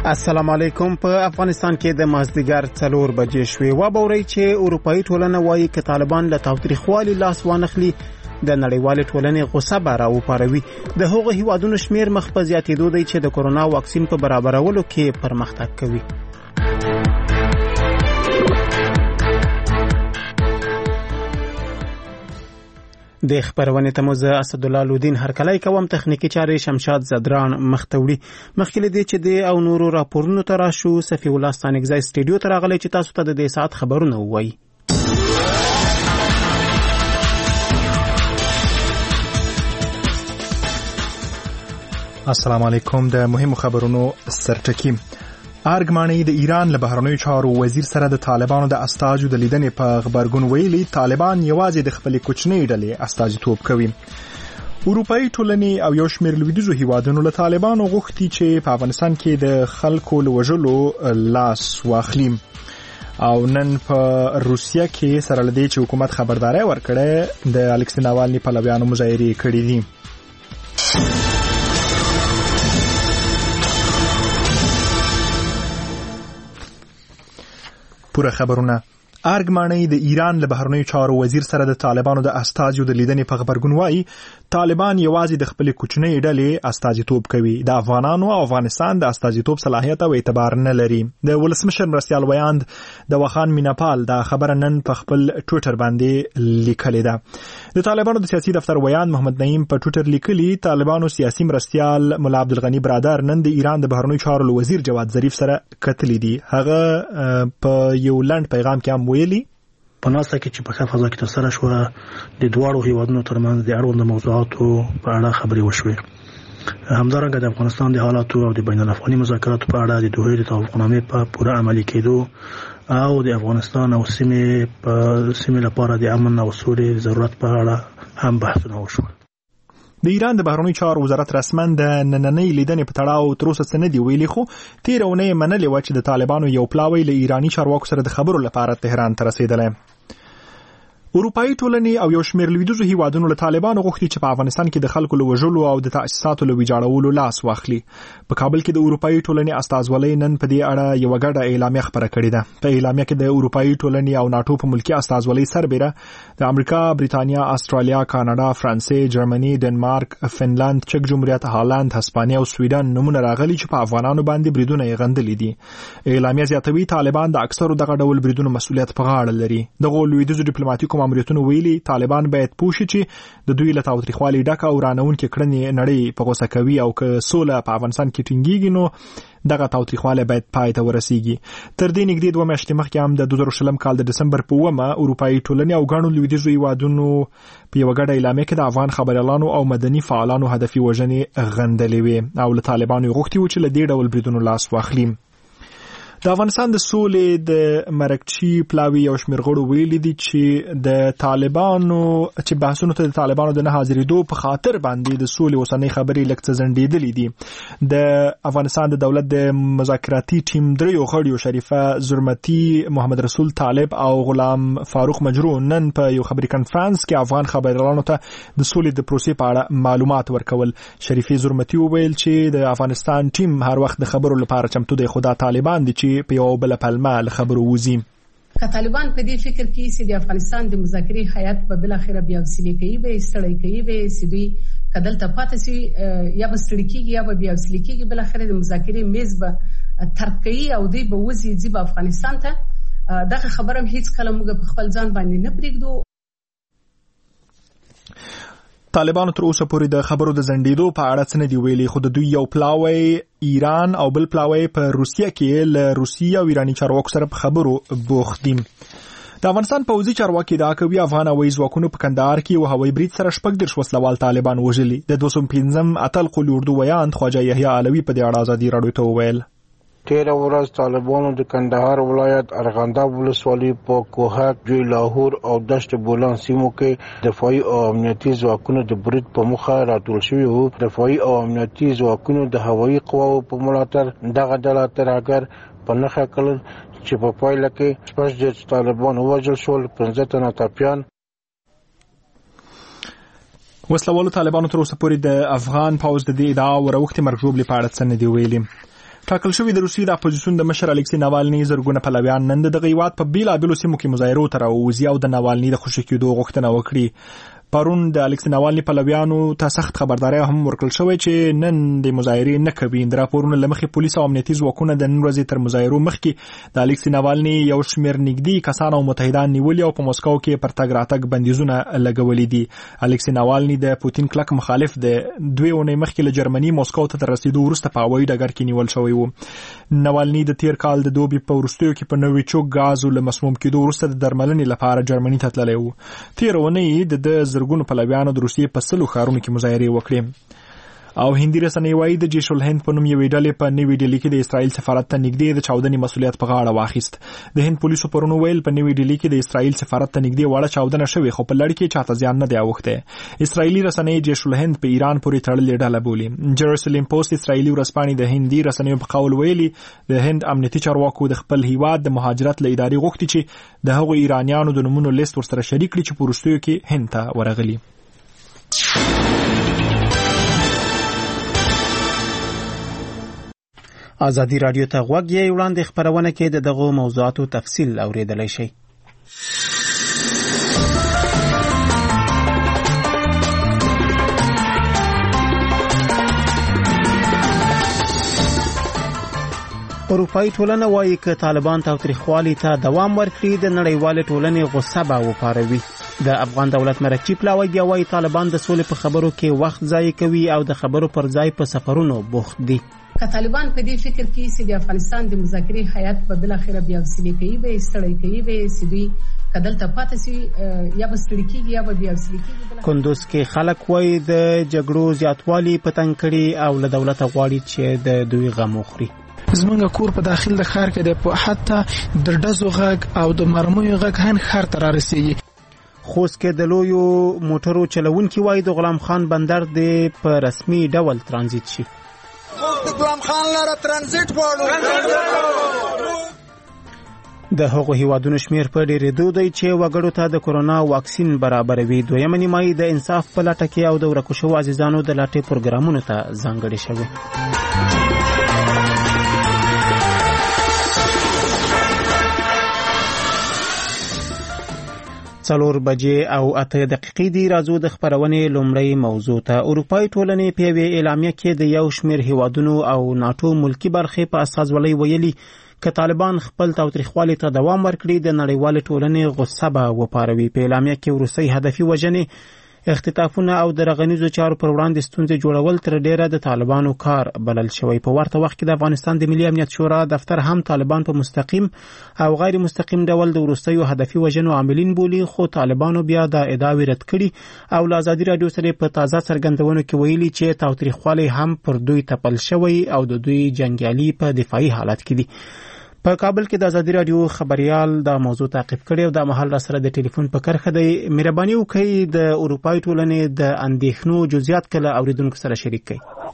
السلام علیکم. په افغانستان کې د مازدیګر 4 بجې شوې و بوري چې اروپאי ټولنه وايي چې طالبان له تاوتریخوالي لاس وانخلي د نړیوال ټولنې غوسه بارا وپاروي. د هغو هیوادونو شمیر مخ په زیاتېدو دی چې د کورونا واکسین په برابرولو کې پرمختګ کوي. د خبرونه تموز اسد الله لودین هرکلای کوم تخنیکی چارې شمشاد زدران مختوړي. مخکې دې چې د او نورو راپورونو تر شو صفی الله ستانګزای سټډیو ته راغلی چې تاسو ته د دې ساعت خبرونه وایي. السلام علیکم. د مهمو خبرونو سرټکی. ارګماني د ایران له بهرنیو چارو وزیر سره د طالبانو د استازو د لیدنې په خبرګون ویلي طالبان یوازې د خپل کوچنۍ ډلې استازیتوب کوي. اروپאי ټولنې او یو شمېر لویدیځو هیوادونو له طالبانو غوښتي چې په افغانستان کې د خلکو له وژلو لاس واخلي. او نن په روسیه کې سره لدی چې حکومت خبرداري ورکړه د الکسی ناوالني پلویانو مظاهره کړې دي. پوره خبرونه. ارګماني د ایران له بهرنیو چارو وزیر سره د طالبانو د استازو د لیدنې په خبرګون وایي طالبان یوازې د خپل کوچنۍ ډلې استازیتوب کوي. د افغانانو او افغانستان د استازیتوب صلاحیت او اعتبار نه لري. د ولسمشر مرستیال ویاند د وخان میناپال دا خبره نن په خپل ټوئیټر باندې لیکلې ده. د طالبانو د سیاسي دفتر ویاند محمد نعیم په ټوئیټر لیکلي طالبانو سیاسي مرستیال مولا عبدالغنی برادر نن د ایران د بهرنیو چارو وزیر جواد ظریف سره کتلې دي. هغه په یو لنډ پیغام کې هم ویلي په ناسته کې چې په ښه فضا کې ترسره شوه د دواړو هیوادونو ترمنځ د اړوند موضوعاتو په اړه خبرې وشوې. همدارنګه د افغانستان د حالاتو او د بین الافغاني مذاکراتو په اړه د دوحې د توافقنامې په پوره عملي کېدو او د افغانستان او سیمې لپاره د امن او سولې ضرورت په اړه هم بحثونه وشول. د ایران د بهرنیو چارو وزارت رسمن د نننۍ لیدنې په تړاو تر اوسه څه نه دی ویلي، خو تېره اونۍ منلې وه چې د طالبانو یو پلاوی له ایراني چارواکو سره د خبرو لپاره تهران ته رسېدلی. اروپאי ټولنې او یو شمېر لویدیځو هیوادونو له طالبانو غوښتي چې په افغانستان کې د خلکو له وژلو او د تأسیساتو له ویجاړولو لاس واخلي. په کابل کې د اروپאי ټولنې استازولۍ نن په دې اړه یو ګډه اعلامیه خبره کړې ده. په اعلامیه کې د اروپאי ټولنې او ناتو په ملکی استازولۍ سربېره د امریکا، بریتانیا، استرالیا، کاناډا، فرانسې، جرمني، ډنمارک، فنلند، چک جمهوریت، هالند، هسپانیا او سویډن نمونه راغلي چې په افغانانو باندې بریدونه یې غندلي دي. اعلامیه زیاتوي طالبان د اکثرو دغه ډول بریدونو مسؤلیت په غاړه لري. دغه لویدیځو ډیپلوماټیکو ماموریتونو ویلي طالبان باید پوه شي چې د دوی له تاوتریخوالي ډکه او رانونکې کړنې نړۍ په غوسه کوي او که سوله په افغانستان کې ټینګیږي نو دغه تاوتریخوالی باید پای ته ورسیږي. تر دې نږدې 2 میاشتې مخکې هم د 2020 کال د ډسمبر په 9 اروپאי ټولنې او ګڼو لویدیځو هیوادونو په یوه ګډه اعلامیه کې د افغان خبریالانو او مدني فعالانو هدفي وژنې غندلې وې او له طالبانو یې غوښتي و چې له دې ډول بریدونو لاس واخلي. د افغانستان د سولې د مرکچی پلاوی یو شمېر غړو ویلي دي چې د طالبانو چې بحثونو ته د طالبانو د نه حاضرېدو په خاطر باندې د سولې اوسنۍ خبرې لږ څه ځنډېدلې دي. د افغانستان د دولت د مذاکراتي ټیم دریو غړو شریفه زرمتي، محمد رسول طالب او غلام فاروق مجروح نن په یو خبري کانفرنس کې افغان خبريالانو ته د سولې د پروسې په اړه معلومات ورکول. شریفه زرمتي وویل چې د افغانستان ټیم هر وخت د خبرو لپاره چمتو دی، خو دا طالبان دي چې په یو بل پلمه له خبرو وځي. که طالبان په دې فکر کې چې د افغانستان د مذاکرې هیئت په بل اخره بیا وسیلې کوي به ستړی کوي به سیدوی کدل ته پاتې سي یا به ستړي کیږي یا به بیا وسیلې کیږي بل اخره د مذاکرې میز به ترک کوي او دوی به وځي ځي په افغانستان ته. دغه خبره هیڅ کله موږ په خپل ځان باندې نه پرېږدو. طالبانو تر اوسه پورې د خبرو د ځنډېدو په اړه څه نه دي ویلي، خو د دوی یو پلاوی ایران او بل پلاوی په روسیه کې له روسي او ایراني چارواکو سره په خبرو بوخت دي. د افغانستان پوځي چارواکي دا کوي افغان هوایي ځواکونو په کندهار کې یو هوایي برید سره 14 وسلوال طالبان وژلي. د 215 اتل قول اردو ویاند خواجه یحیی علوي په دې اړه ازادي راډیو ته وویل. تیره ورځ طالبانو د کندهار ولایت ارغنده ولسوالۍ په کوهک، جوی لاهور او دشت بولان سیمو کې دفاعي او امنیتي ځواکونو د برید په مخه راټول شوي وو. دفاعي او امنیتي ځواکونو د هوایي قواو په ملاتړ دغه ډله ترهګر په نښه کړل چې په پایله کې 6 طالبان ووژل شول، 15 تنه ټپیان. وسلوالو طالبانو تر اوسه پورې د افغان پوځ د دې ادعا وروختي مرګ ژوبلې په اړه څه نه دی ویلي. ټاکل شوی د روسیې د اپوزیسیون د مشر الکسی ناوالني زرګونه پلویان نن د هیواد په بیلابېلو سیمو کې مظاهرو ته راووځي او د ناوالني د خوشي کېدو غوښتنه وکړي. پرون د الکسی ناوالني پلویانو ته سخت خبرداري هم ورکړل شوې چې نن د مظاهرې نه کوي. د راپورونو له مخې پولیس او امنیتي ځواکونه د نن ورځې تر مظاهرو مخکې د الکسی ناوالني یو شمېر نږدې کسان او متحدان نیولي او په مسکو کې پر تګ راتګ بندیزونه لګولي دي. الکسی ناوالني د پوتین کلک مخالف د 2 اونۍ مخکې له جرمني مسکو ته رسیدو وروسته په هوایي ډګر کې نیول شوی و. ناوالني د تیر کال د دوبي په وروستیو کې په نوي چوک غازو له مسموم کېدو وروسته د درملنې لپاره جرمني ته تللی و. تیر اونۍ د زرګونو پلویانو د روسیې په 100 ښارونو کې مظاهرې وکړې. او هندي رسنۍ وایي د جیش الهند په نوم یوې ډلې په نوي ډیلي کې د اسرائیل سفارت ته نږدې د چاودنې مسؤلیت په غاړه واخیست. د هند پولیسو پرون ویل په نوي ډیلي کې د اسرائیل سفارت ته نږدې وړه چاودنه شوې خو په لړ کې چاته زیان نه دی اوښتی. اسرائیلي رسنۍ جیش الهند په ایران پورې تړلې ډله بولي. جروسلم پوسټ اسرائیلي ورځپاڼې د هندي رسنیو په قول ویلي د هند امنیتي چارواکو د خپل هیواد د مهاجرت له ادارې غوښتي چې د هغو ایرانیانو د نومونو لیست ورسره شریک کړي چې په وروستیو کې هند ته ورغلي. ازادي رادیو ته غوږ یې وړاندې خبرونه کې د دغو موضوعاتو تفصیل اوریدلای شئ. اروپایي ټولنه وایي چې طالبان تاوتریخوالي ته دوام ورکړي د نړیوال ټولنې غصه به وپاروي. د افغان دولت مرکزی پلاوی بیا وایي طالبان د سولې په خبرو کې وخت ضایع کوي او د خبرو پر ځای په سفرونو بوخت دي. که طالبان په دې فکر کې چې د افغانستان د مذاکرې هیئت په بل اخره بیا وسیلې کوي به ستړي کوي به چې دوی کدل ته پاتې سي یا به ستړي کیږي یا به بیا وسیلې کیږي. کندوز کې خلک وایي د جګړو زیاتوالی پتنګ کړي او له دولت غواړي چې د دوی غم وخوري. زمونږ کور په داخل د ښار کې د حتی د ډزو غږ او د مرمیو غږ هم ښار ته رارسیږي. خوست کې د لویو موټرو چلوونکي وایي د غلام خان بندر د په رسمي ډول ترانزیت شي. د غلام خان لاره ترانزیت غواړو. د هغو هیوادونو شمیر په ډیرېدو دی چې وګړو ته د کورونا واکسین برابروي. دویمه نیمایي د انصاف په لټه کې او د ورکو شوو عزیزانو د لټې پروګرامونو ته ځانګړې شوې. 4 بجې او 8 دقیقې دی. راځو د خبرونې لومړی موضوع ته. اروپایي ټولنې په یوې اعلامیه کې د یو شمېر هیوادونو او ناتو ملکی برخې په استازولۍ ویلي که طالبان خپل تاوتریخوالي ته دوام ورکړي د نړیوال ټولنې غصه به وپاروي. په اعلامیه کې وروستۍ هدفي وژنې، اختطافونه او د رغنیزو چارو پر وړاندې ستونزې جوړول تر ډیره د طالبانو کار بلل شوی. په ورته وخت کې د افغانستان د ملي امنیت شورا دفتر هم طالبان په مستقیم او غیر مستقیم ډول د وروستیو هدفي وژنو عاملین بولي، خو طالبانو بیا د ادعاوې رد کړي او له ازادي رادیو سره په تازه څرګندونو کې ویلي چې تاوتریخوالی هم پر دوی تپل شوی او د دوی جنګیالي په دفاعي حالت کې دي. په کابل کې د ازادي رادیو خبريال دا موضوع تعقیب کړي او د محل سره د ټلیفون په کرخه دی. مهرباني وکړئ د اروپایي ټولنې د اندېښنو جزئیات کله اوریدونکو سره شریک کړئ.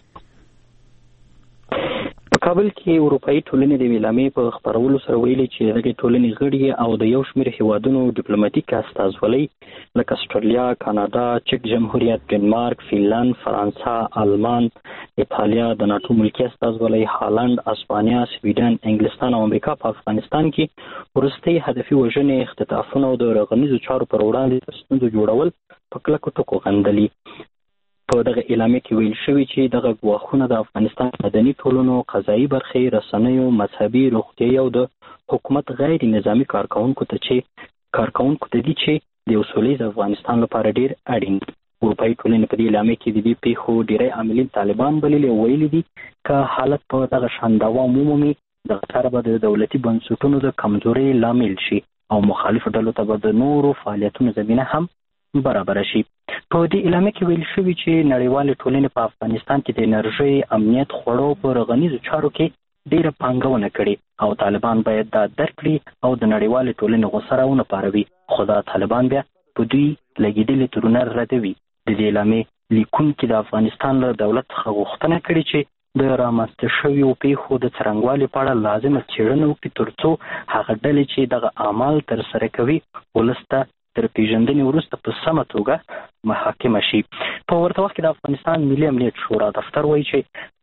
کابل کې اروپایي ټولنې د اعلامیې په خبرولو سره ویلي چې دغه ټولنې غړي او د یو شمېر هیوادونو ډیپلوماټیک استازولۍ لکه استرالیا، کاناډا، چک جمهوریت، ډنمارک، فنلند، فرانسه، آلمان، ایتالیا، د ناتو ملکی استازولۍ، هالند، اسپانیا، سویډن، انګلستان او امریکا په افغانستان کې ورستي هدفي وژنې، اختطافونه او د رغنیزو چارو پر وړاندې ستونزې جوړول په کلکو ټکو غندلي. په دغه اعلامیه کې ویل شوی چې دغه ګواښونه د افغانستان مدني ټولنو، قضایي برخې، رسنیو، مذهبي، روغتیايي او د حکومت غیر نظامی کارکونکو ته دي چې د یو سولیز افغانستان لپاره ډیر اړین دي. اروپایي ټولنې په دې اعلامیه کې د دې پیښو ډیری عاملین طالبان بللي او ویلي دي که حالت په دغه شان دوام ومومي دغه کار به د دولتي بنسټونو د کمزورۍ لامل شي او مخالفو ډلو ته به د نورو فعالیتونو زمینه هم برابر شي. په دې اعلامیه کې ویل شوی چې نړیوال ټولنې په افغانستان کې د انرژي، امنیت، خوړو په رغنیزو چارو کې ډیره پانګونه کړې او طالبان باید دا درک کړي او د نړیوال ټولنې غوسه راونه پاروي. خو دا طالبان بیا په دوی لګیدلې ترونه ردوي. د دې اعلامیې لیکونکي د افغانستان له دولت څخه غوښتنه کړې چې د رامنځته شویو پیښو د څرنګوالي په اړه لازمه څېړنه وکړي ترڅو هغه ډلې چې دغه اعمال ترسره کوي ولس ته تر پیژندنې وروسته په سمه توګه محاکمه شي. په ورته وخت کې د افغانستان ملي امنیت شورا دفتر وایي چې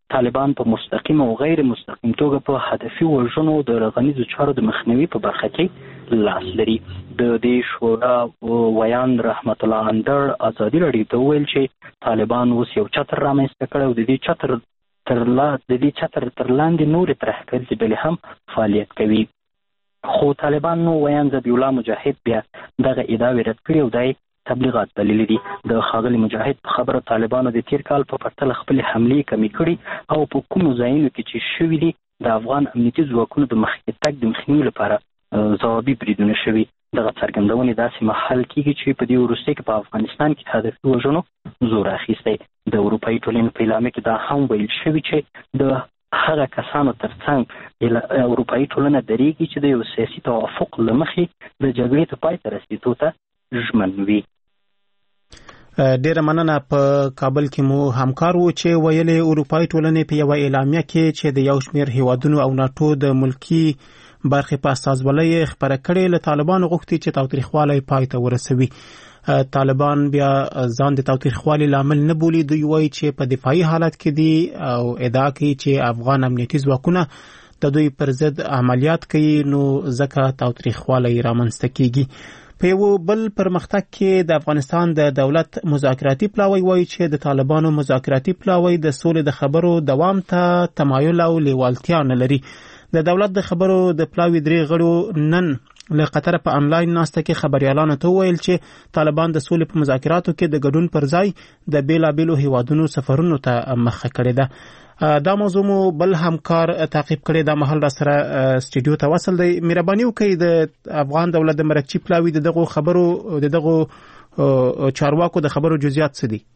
طالبان په مستقیم او غیر مستقیم توګه په هدفي وژنو د رغنیزو چارو د مخنیوي په برخه کې لاس لري. د دې شورا ویان رحمت الله اندر ازادي راډیو ته وویل چې طالبان اوس یو چتر رامنځته کړی او د دې چتر تر لاندې نورې ترهګرځې ډلې هم فعالیت کوي. خو طالبان نو ویان ذبیح الله مجاهد بیا دغه ادعاوې رد کړي او دای تبلیغات بللي دي. د ښاغلي مجاهد په خبره طالبانو د تیر کال په پرتله خپلې حملې کمې کړي او په کومو ځایونو کې چې شوي دي د افغان امنیتي ځواکونو د مخکې تګ د مخنیوي لپاره ځوابي بریدونه شوي. دغه څرګندونې داسې مهال کېږي چې په دې وروستۍ کې په افغانستان کې هدفي وژنو زور اخیستی. د اروپایي ټولنې په اعلامیه کې دا هم ویل شوي چې د هغه کسانو ترڅنګ اروپایي ټولنه درېږي چې د یو سیاسي توافق له مخې د جګړې ته پای ته رسېدو ته ژمن وي. ډیره مننه. په کابل کې مو همکار وو چې ویلې اروپایي ټولنې په یو اعلامیه کې چې د یو شمېر هیوادونو او ناتو د ملکی برخې په استازولۍ خبره کړې له طالبانو غوښتي چې تاوتریخوالی پای ته ورسوي. طالبان بیا ځان د تاوتریخوالي لامل نه بولي. دوی وایي چې په دفاعي حالت کې دي او ادعا کوي چې افغان امنیتي ځواکونه د دوی پر ضد عملیات کوي نو ځکه تاوتریخوالی رامنځته کیږي. په یو بل پرمختګ کې د افغانستان د دولت مذاکراتي پلاوی وایي چې د طالبانو مذاکراتي پلاوی د سولې د خبرو دوام ته تمایل او لیوالتیا نه لري. د دولت د خبرو د پلاوی درې غړو نن له قطر په انلاین ناسته کې خبريالانو ته ویل چې طالبان د سولې په مذاکراتو کې د ګډون پر ځای د بیلابېلو هیوادونو سفرونو ته مخه کړې ده. دا موضوع مو بل همکار تعقیب کړی. دا مهال را سره سټوډیو ته وصل دی. مهرباني وکړئ د افغان دولت د مرکچی پلاوی دغه خبرو دغه چارواکو د خبرو جزئیات څه دي؟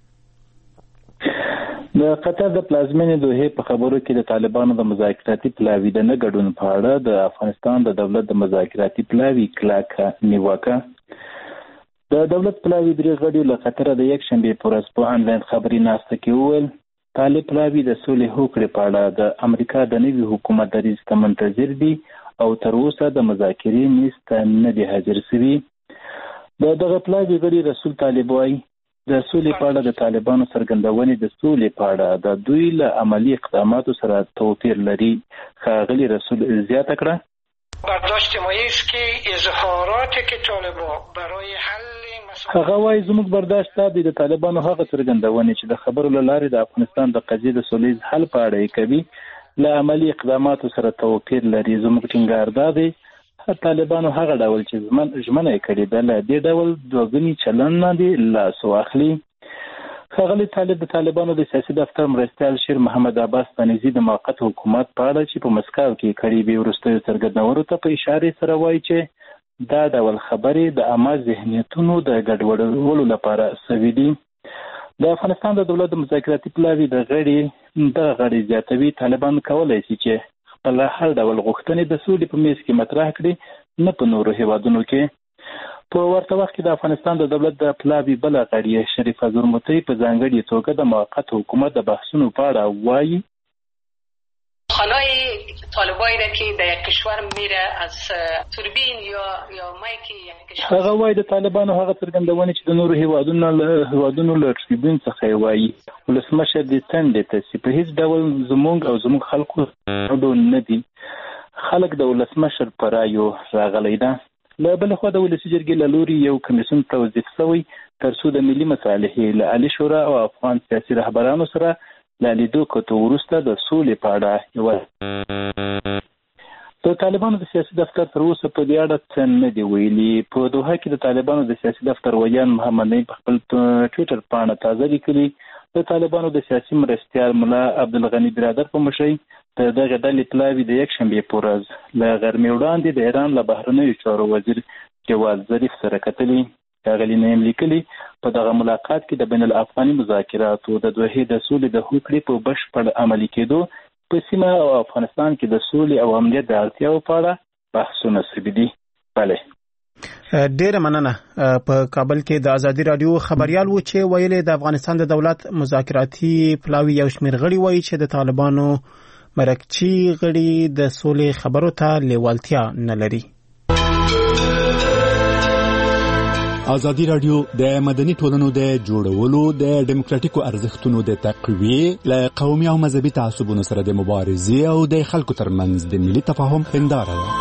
د قطر د پلازمینې دوحې په خبرو کې د طالبانو د مذاکراتي پلاوی د نه ګډون په اړه د افغانستان د دولت د مذاکراتي پلاوی کلاکه نیوکه. د دولت پلاوی درې غړي له قطر د یک شنبه پر ورځ په انلاین خبري ناسته کې وویل طالب پلاوی د سولې هوکړې په اړه د امریکا د نوي حکومت دریځ ته منتظر دي او تر اوسه د مذاکرې میز ته نه دي حاضر شوي. د دغه پلاوی غړي رسول طالب وایي د سولې په اړه د طالبانو څرګندونې د سولې په اړه د دوی له عملی اقداماتو سره توپیر لري. ښاغلي رسول زیاته کړه برداشت ما است که اظهاراتی که طالبان برای حل هغه وايي زموږ برداشت دی د طالبانو هغه څرګندونې چې د خبرو له لارې د افغانستان د قضیې د سولیز حل په اړه یې کوي له عملی اقداماتو سره توپیر لري. زموږ ټینګار دی طالبانو هغه ډول چې ژمنه یې کړې ده له دې ډول دوګني چلن نه دي لاس واخلي. ښاغلي طالب د طالبانو د سیاسي دفتر مرستیال شیر محمد عباس تنیزي د موقت حکومت په اړه چې په مسکو کې کړي به وروستیو څرګندونو ته په اشاره سره وایي چې دا ډول خبرې د عامه ذهنیتونو د ګډوډولو لپاره سوي دي. د افغانستان د دولت د مذاکراتي پلاوی د غړي زیاتوي طالبان کولای شي چې خپل هر ډول غوښتنې د سولې په میز کې مطرح کړي نه په نورو هیوادونو کې. په ورته وخت کې د افغانستان د دولت د پلاوی بل غړي شریف زرموتی په ځانګړي توګه د موقت حکومت د بحثونو په اړه وایي خانای طالبایی را که در یک کشور میره از توربین یا مایکی یک کشور هغه وایي د طالبانو هغه څرګندونې چې د نورو هیوادونو له تریبون څخه وایي ولسمشر د تندې ته په هیڅ ډول زموږ خلکو نه دي. خلک د ولسمشر پر رایو راغلی ده. له بل خوا د ولسي جرګې له لوري یو کمیسیون توظیف شوی تر څو د ملي مصالحې له عالي شورا او افغان سیاسي رهبرانو سره له لیدو کتو وروسته د سولې په اړه یوه د طالبانو د سیاسي دفتر تر اوسه په دې اړه څه نه دي ویلي. په دوحه کې د طالبانو د سیاسي دفتر ویان محمد نعیم په خپل ټویټر پاڼه تازه لیکلي د طالبانو د سیاسي مرستیال ملا عبدالغني برادر په مشرۍ د دغه ډلې پلاوی د یک شنبې په ورځ له غرمې وړاندې د ایران له بهرنیو چارو وزیر جواد ظریف سره کتلي. ښاغلي نعیم لیکلي په دغه ملاقات کې د بین الافغاني مذاکراتو د دوحې د سولې د هوکړې په بشپړ عملي کېدو په سیمه او افغانستان کې د سولې او امنیت د اړتیاو په اړه بحثونه شوي دي. ډیره مننه. په کابل کې د ازادي رادیو خبريال و چې ویلي د افغانستان د دولت مذاکراتي پلاوی یو شمېر غړي وایي چې د طالبانو مرکچی غړي د سولې خبرو ته لیوالتیا نه لري. ازادي رادیو د مدني ټولنو د جوړولو د ډیموکراتیکو ارزښتونو د تقویې له قومي او مذهبي تعصبونو سره د مبارزې او د خلکو ترمنځ د ملي تفاهم هنداره ده.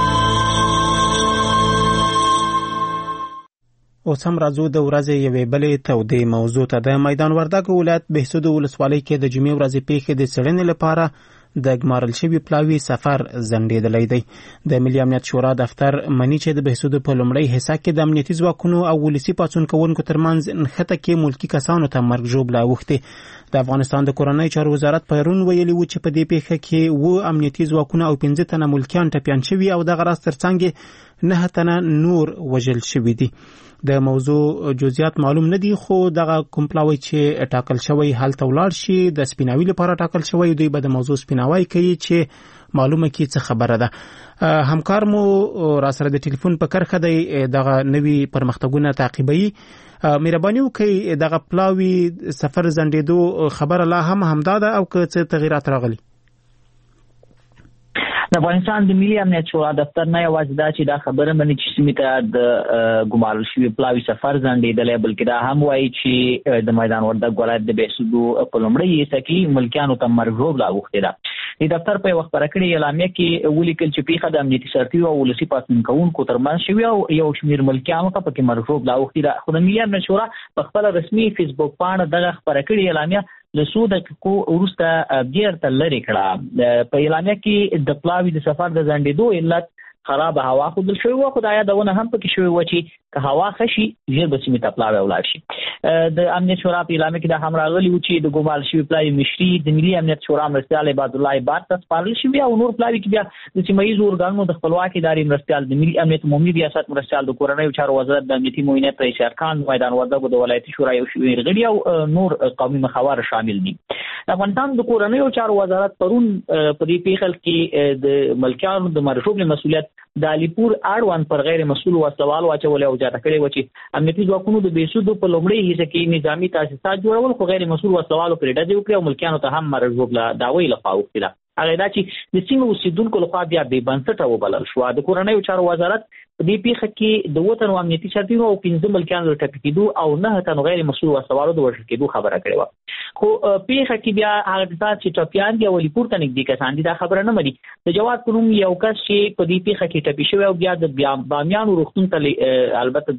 اوس هم راځو د ورځې یوې بلې تودې موضوع ته. د میدان وردګ ولایت بهسود ولسوالۍ کې د جمعې ورځې پیښې د څېړنې لپاره د ګمارل شوي پلاوي سفر ځنډېدلی دی. د ملي امنیت شورا دفتر مني چې د بهسود په لومړۍ حصه کې د امنیتي ځواکونو او ولسي پاڅون کوونکو ترمنځ نښته کې ملکي کسانو ته مرګ ژوبله اوښتې. د افغانستان د کورنۍ چارو وزارت پرون ویلي و چې په دې پیښه کې 7 امنیتي ځواکونه او 15 تنه ملکیان ټپیان شوي او دغه راز ترڅنګ 9 تنه نور وژل شوي دي. د موضوع جزئیات معلوم نه دي، خو دغه کوم پلاوی چې ټاکل شوی هلته ولاړ شي د سپیناوي لپاره ټاکل شوی، دوی به د موضوع سپیناوی کوي چې معلومه کی څه خبره ده. همکار مو را سره د ټلیفون په کرخه دی دغه نوی پرمختګونه تعقیبوي. مهرباني وکړئ دغه پلاوی سفر ځنډېدو خبره لا هم همدا ده او که څه تغیرات راغلي؟ د افغانستان د ملي امنیت شورا دفتر نه یوازې دا چې دا خبره مني چې سیمې ته د ګمارل شوي پلاوي سفر ځنډېدلی، بلکې دا هم وایي چې د میدان وردګ ولایت د بهسود په لومړۍ حصه کې ملکیانو ته مرګ ژوبله اوښتې ده. د دفتر په یوه خپره کړې اعلامیه کې ولیکل چې پیښه د امنیتي سرتیرو او ولسي پاڅون کوونکو ترمنځ شوې او یو شمېر ملکیانو ته پکې مرګ ژوبله اوښتې ده. خو د ملي امنیت شورا په خپله رسمي فیسبوک پاڼه دغه خپره کړې اعلامیه له څو دقیقو وروسته بیرته لرې کړه. په اعلامیه کې د پلاوي د سفر د ځنډېدو علت خراب هوا ښودل شوې وه، خو دا یادونه هم پکې شوې وه چې که هوا ښه شي ژر به سیمې ته پلاوی ولاړ شي. د امنیت شورا په اعلامیه کې دا هم راغلي و چې د ګمارل شوي پلاوي مشري د ملي امنیت شورا مرستیال عبادالله عباد ته سپارل شوي او نور پلاوي کې بیا د سیمه ییزو ارګانونو د خپلواکې ادارې مرستیال د ملي امنیت عمومي ریاست مرستیال د کورنیو چارو وزارت د امنیتي معاونیت رئیس ارکان میدان وردګو د ولایتي شورا یو شمېر غړي او نور قومي مخاور شامل دي. د افغانستان د کورنیو چارو وزارت پرون په دې پیښه کې د ملکیانو د مرګ ژوبلې مسؤلیت د علیپور اړوند پر غیر مسؤل وسوال واچول او جاته کړي و چې امنیتي ځواکونو د بهسود په لومړۍ حصه کې نظامی تاسیسات جوړول، خو غیر مسؤل وسوال پرې ډزې وکړي او ملکیانو ته هم مرګ ژوبله دعوی لخوا اوښتې ده. هغه دا چې د سیمې اوسېدونکو لخوا بیا بې بنسټه وبلل شوه. د کورنیو چارو وزارت په دې پیښه کې د 7 تنو امنیتي سرتیرو او 15 ملکیانو د ټپي کېدو او 9 تنو غیر مسؤل وسوالو د وژل کېدو خبره کړې وه. خو پیښه کې بیا هغه کسان چې ټپیان دي او علیپور ته نږدې کسان دي دا خبره نه مني. د جواد په نوم یو کس چې په دې پیښه کې ټپي شوی او بیا د بامیانو روغتون ته البته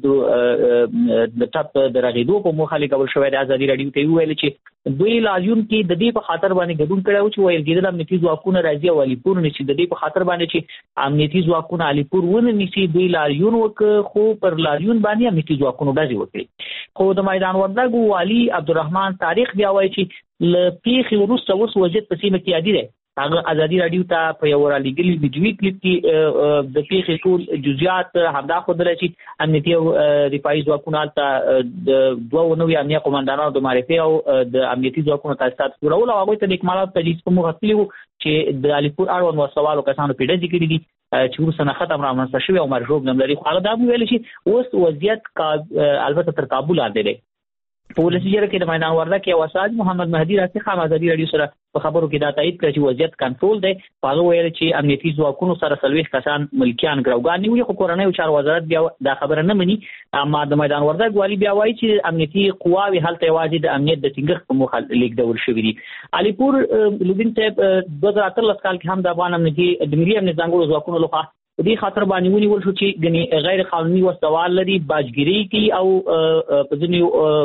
د ټپ د رغېدو په موخه لېږل شوی د ازادي راډیو ته وویل چې دوی لاریون کې د دې په خاطر باندې ګډون کړی و چې ویل کېدل امنیتي ځواکونه راځي او علیپور نیسي. د دې په خاطر باندې چې امنیتي ځواکونه علیپور ونه نیسي دوی لاریون وکړ، خو پر لاریون باندې امنیتي ځواکونو ډزې وکړې. خو د میدان وردګ والي عبدالرحمن تاریخ بیا وایي چې له پیښې وروسته اوس وضعیت په سیمه کې عادي دی. هغه ازادي راډیو ته په یو رالیږلي ویډیوي کلیپ کې د پیښې ټول جزئیات همدا ښودلی چې امنیتي او دفاعي ځواکونه هلته د 2 امنیه قمندانانو د معرفي او د امنیتي ځواکونو تاسیسات جوړول او هغوی ته د اکمالاتو تجهیز په موخه تللي وو چې د علیپور اړوند وسوالو کسانو پرې ډزې کړي دي چې وروسته نښته هم رامنځته شوې او مرګ ژوبله هم لري. خو هغه دا ویلي چې اوس وضعیت البته تر قابو لاندې دی. په ولسي جرګه کې د میدان وردګ یو استاد محمد مهدي راسخ هم ازادي راډیو سره په خبرو کې دا تایید کړ چې وضعیت کنټرول دی. په هغه ویل چې امنیتي ځواکونو سره 40 کسان ملکیان ګروګان نیولي، خو کورنیو چارو وزارت بیا دا خبره نه مني. اما د میدان وردګ والي بیا وایي چې امنیتي قواوې هلته یوازې د امنیت د ټینګښت په موخه لیږدول شوي دي. علیپور لوبین صاحب 2013 کال کې هم د افغان امنیتي د ملي امنیت ځانګړو ځواکونو لخوا په دې خاطر باندې ونیول شو چې ګنې غیر قانوني وسوال لري، باجګیري کوي او په ځینو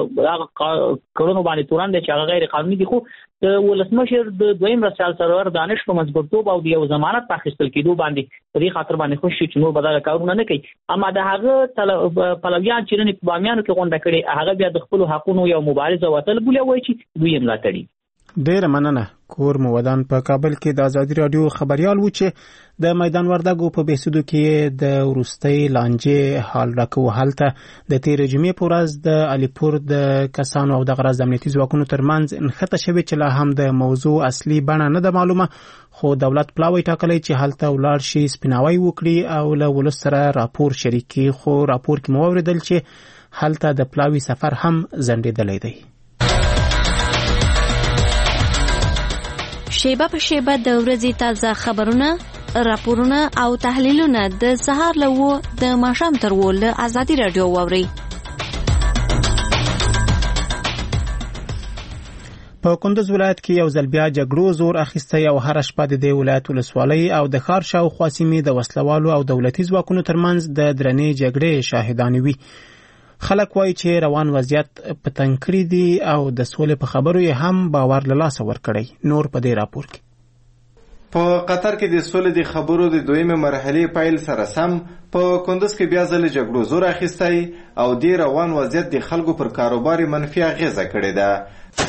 کړنو باندې تورن دي چې هغه غیر قانوني دي. خو د ولسمشر د دویم مرستیال سرور دانش په مزګرتوب او د یو ضمانت په اخیستل کېدو باندې په دې خاطر باندې خوش شي چې نور بدل کارونه نه کوي. اما د هغه پلویان چې نن په بامیانو کې غونډه کړې هغه بیا د خپل حقونو یو مبارزه وتل بوله وایي چې دوی یې ملاتړي. ډېره مننه. کور مو ودان په کابل کې د ازادي راډیو خبريال و چې د میدان وردګو په بهسودو کې د ورستۍ لانجې حال راکو هلته د تیر جمعې په ورځ د علیپور د کسانو او د غرض امنیتي ځواکونو ترمنځ نښته شوې چې لا هم د موضوع اصلي بڼه نه ده معلومه، خو دولت پلاوی ټاکلی چې هلته ولاړ شي سپیناوی وکړي او له ولس سره راپور شریک کړي. خو راپور کې مو اوریدل چې هلته د پلاوی سفر هم ځنډېدلی دی. شیبه په شیبه د ورځې تازه خبرونه، راپورونه او تحلیلونه د سهار له 9 د ماښام تر 10 له ازادي راډیو واوري. په کندوز ولایت کې یو ځل بیا جګړو زور اخیستی او هر شپه د دې ولایت ولسوالۍ او د ښار شاوخوا سیمې د وسلوالو او دولتي ځواکونو ترمنځ د درنې جګړې شاهدانې وي. خلک وایي چې روان وضعیت په تنګ کړي دي او د سولې په خبرو یې هم باور له لاسه ورکړی. نور په دې راپور کې. په قطر کې د سولې د خبرو د دویمه مرحلې پیل سره سم په کندوز کې بیا ځل جګړو زور اخیستی او د روان وضعیت د خلکو پر کاروبار منفي اغیزه کړې ده.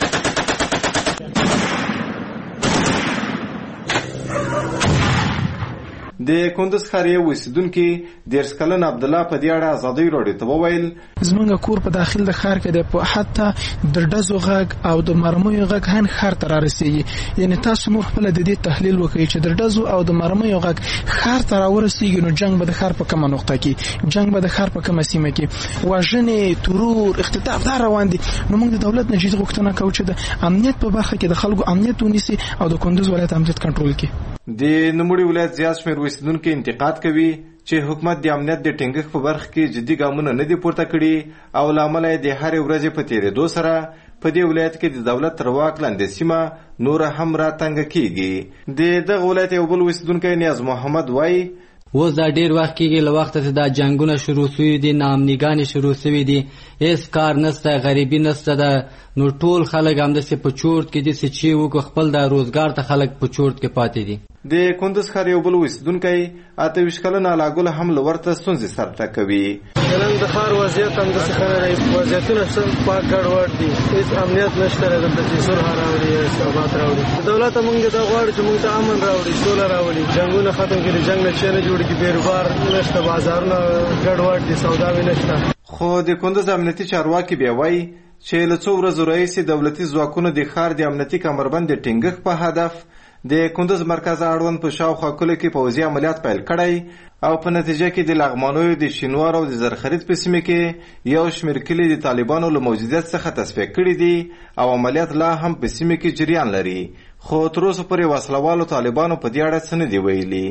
د کندوز ښار یو اوسیدونکي 13 کلن عبدالله په دې اړه ازادۍ راډیو ته وویل زمونږ کور په داخل د ښار کې د حتی د ډزو غږ او د مرمیو غږ هم ښار ته رارسېږي. یعنې تاسو نور خپله د دې تحلیل وکړئ چې د ډزو او د مرمیو غږ ښار ته راورسېږي نو جنګ به د ښار په کومه نقطه کې، جنګ به د ښار په کومه سیمه کې، وژنې، ترور، اختطاف دا روان دي. نو موږ د دولت نه جدي غوښتنه کوو چې د امنیت په برخه کې د خلکو امنیت ونیسي او د کندوز ولایت امنیت کنټرول کړي. د نوموړي ولایت زیات شمېر اوسیدونکي انتقاد کوي چې حکومت د امنیت د ټینګښت په برخه کې جدي ګامونه نه دي پورته کړي او له امله یې د هرې ورځې په تېرېدو سره په دې ولایت کې د دولت تر واک لاندې سیمه نوره هم راتنګه کېږي. د دغه ولایت یو بل اوسیدونکی نیاز محمد وایي اوس دا ډیر وخت کېږي له وخته چې دا جنګونه شروع شوي دي، ناامنیګانې شروع شوي دي، هېڅ کار نشته، غریبي نشته ده. نو ټول خلک همداسې په چورت کې دي چې وکړو خپل د روزګار ته خلک په چورت کې پاتې دي. د کندوز ښار یو بل اوسیدونکی 28 کلن علاګل هم له ورته ستونزې سره ټکوي. نن د ښار وضعیت همداسې ښه نه دی، وضعیتونه پاک ګډوډ دي، هېڅ امنیت نشته دی دلته چې صلح راوړي یا ثبات راوړي. دولت موږ دا غواړو چې موږ ته امن راوړي، سوله راوړي، جنګونه ختم کړي، جنګ نه شي نه جوړېږي، بیروبار نشته، بازارونه ګډوډ دي، سوداوي نشته. خو د کندوز امنیتي چارواکي بیا وایي چې له څو ورځو راهیسې دولتي ځواکونو د ښار د امنیتي کمربند د ټینګښت په هدف د کندوز مرکز اړوند په شاوخوا کلو کې پوځي عملیات پیل کړی او په نتیجه کې د لغمانیو د شینوار او د زرخرید په سیمه کې یو شمېر کلي د طالبانو له موجودیت څخه تصفیه کړي دي او عملیات لا هم په سیمه کې جریان لري. خو تر اوسه پورې وسلوالو طالبانو په دې اړه څه نه دي ویلي.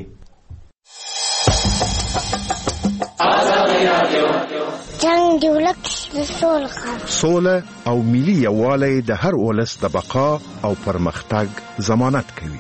جنگ دی ولک سوله او ملي یووالی د هر ولس د بقا او پرمختګ ضمانت کوي.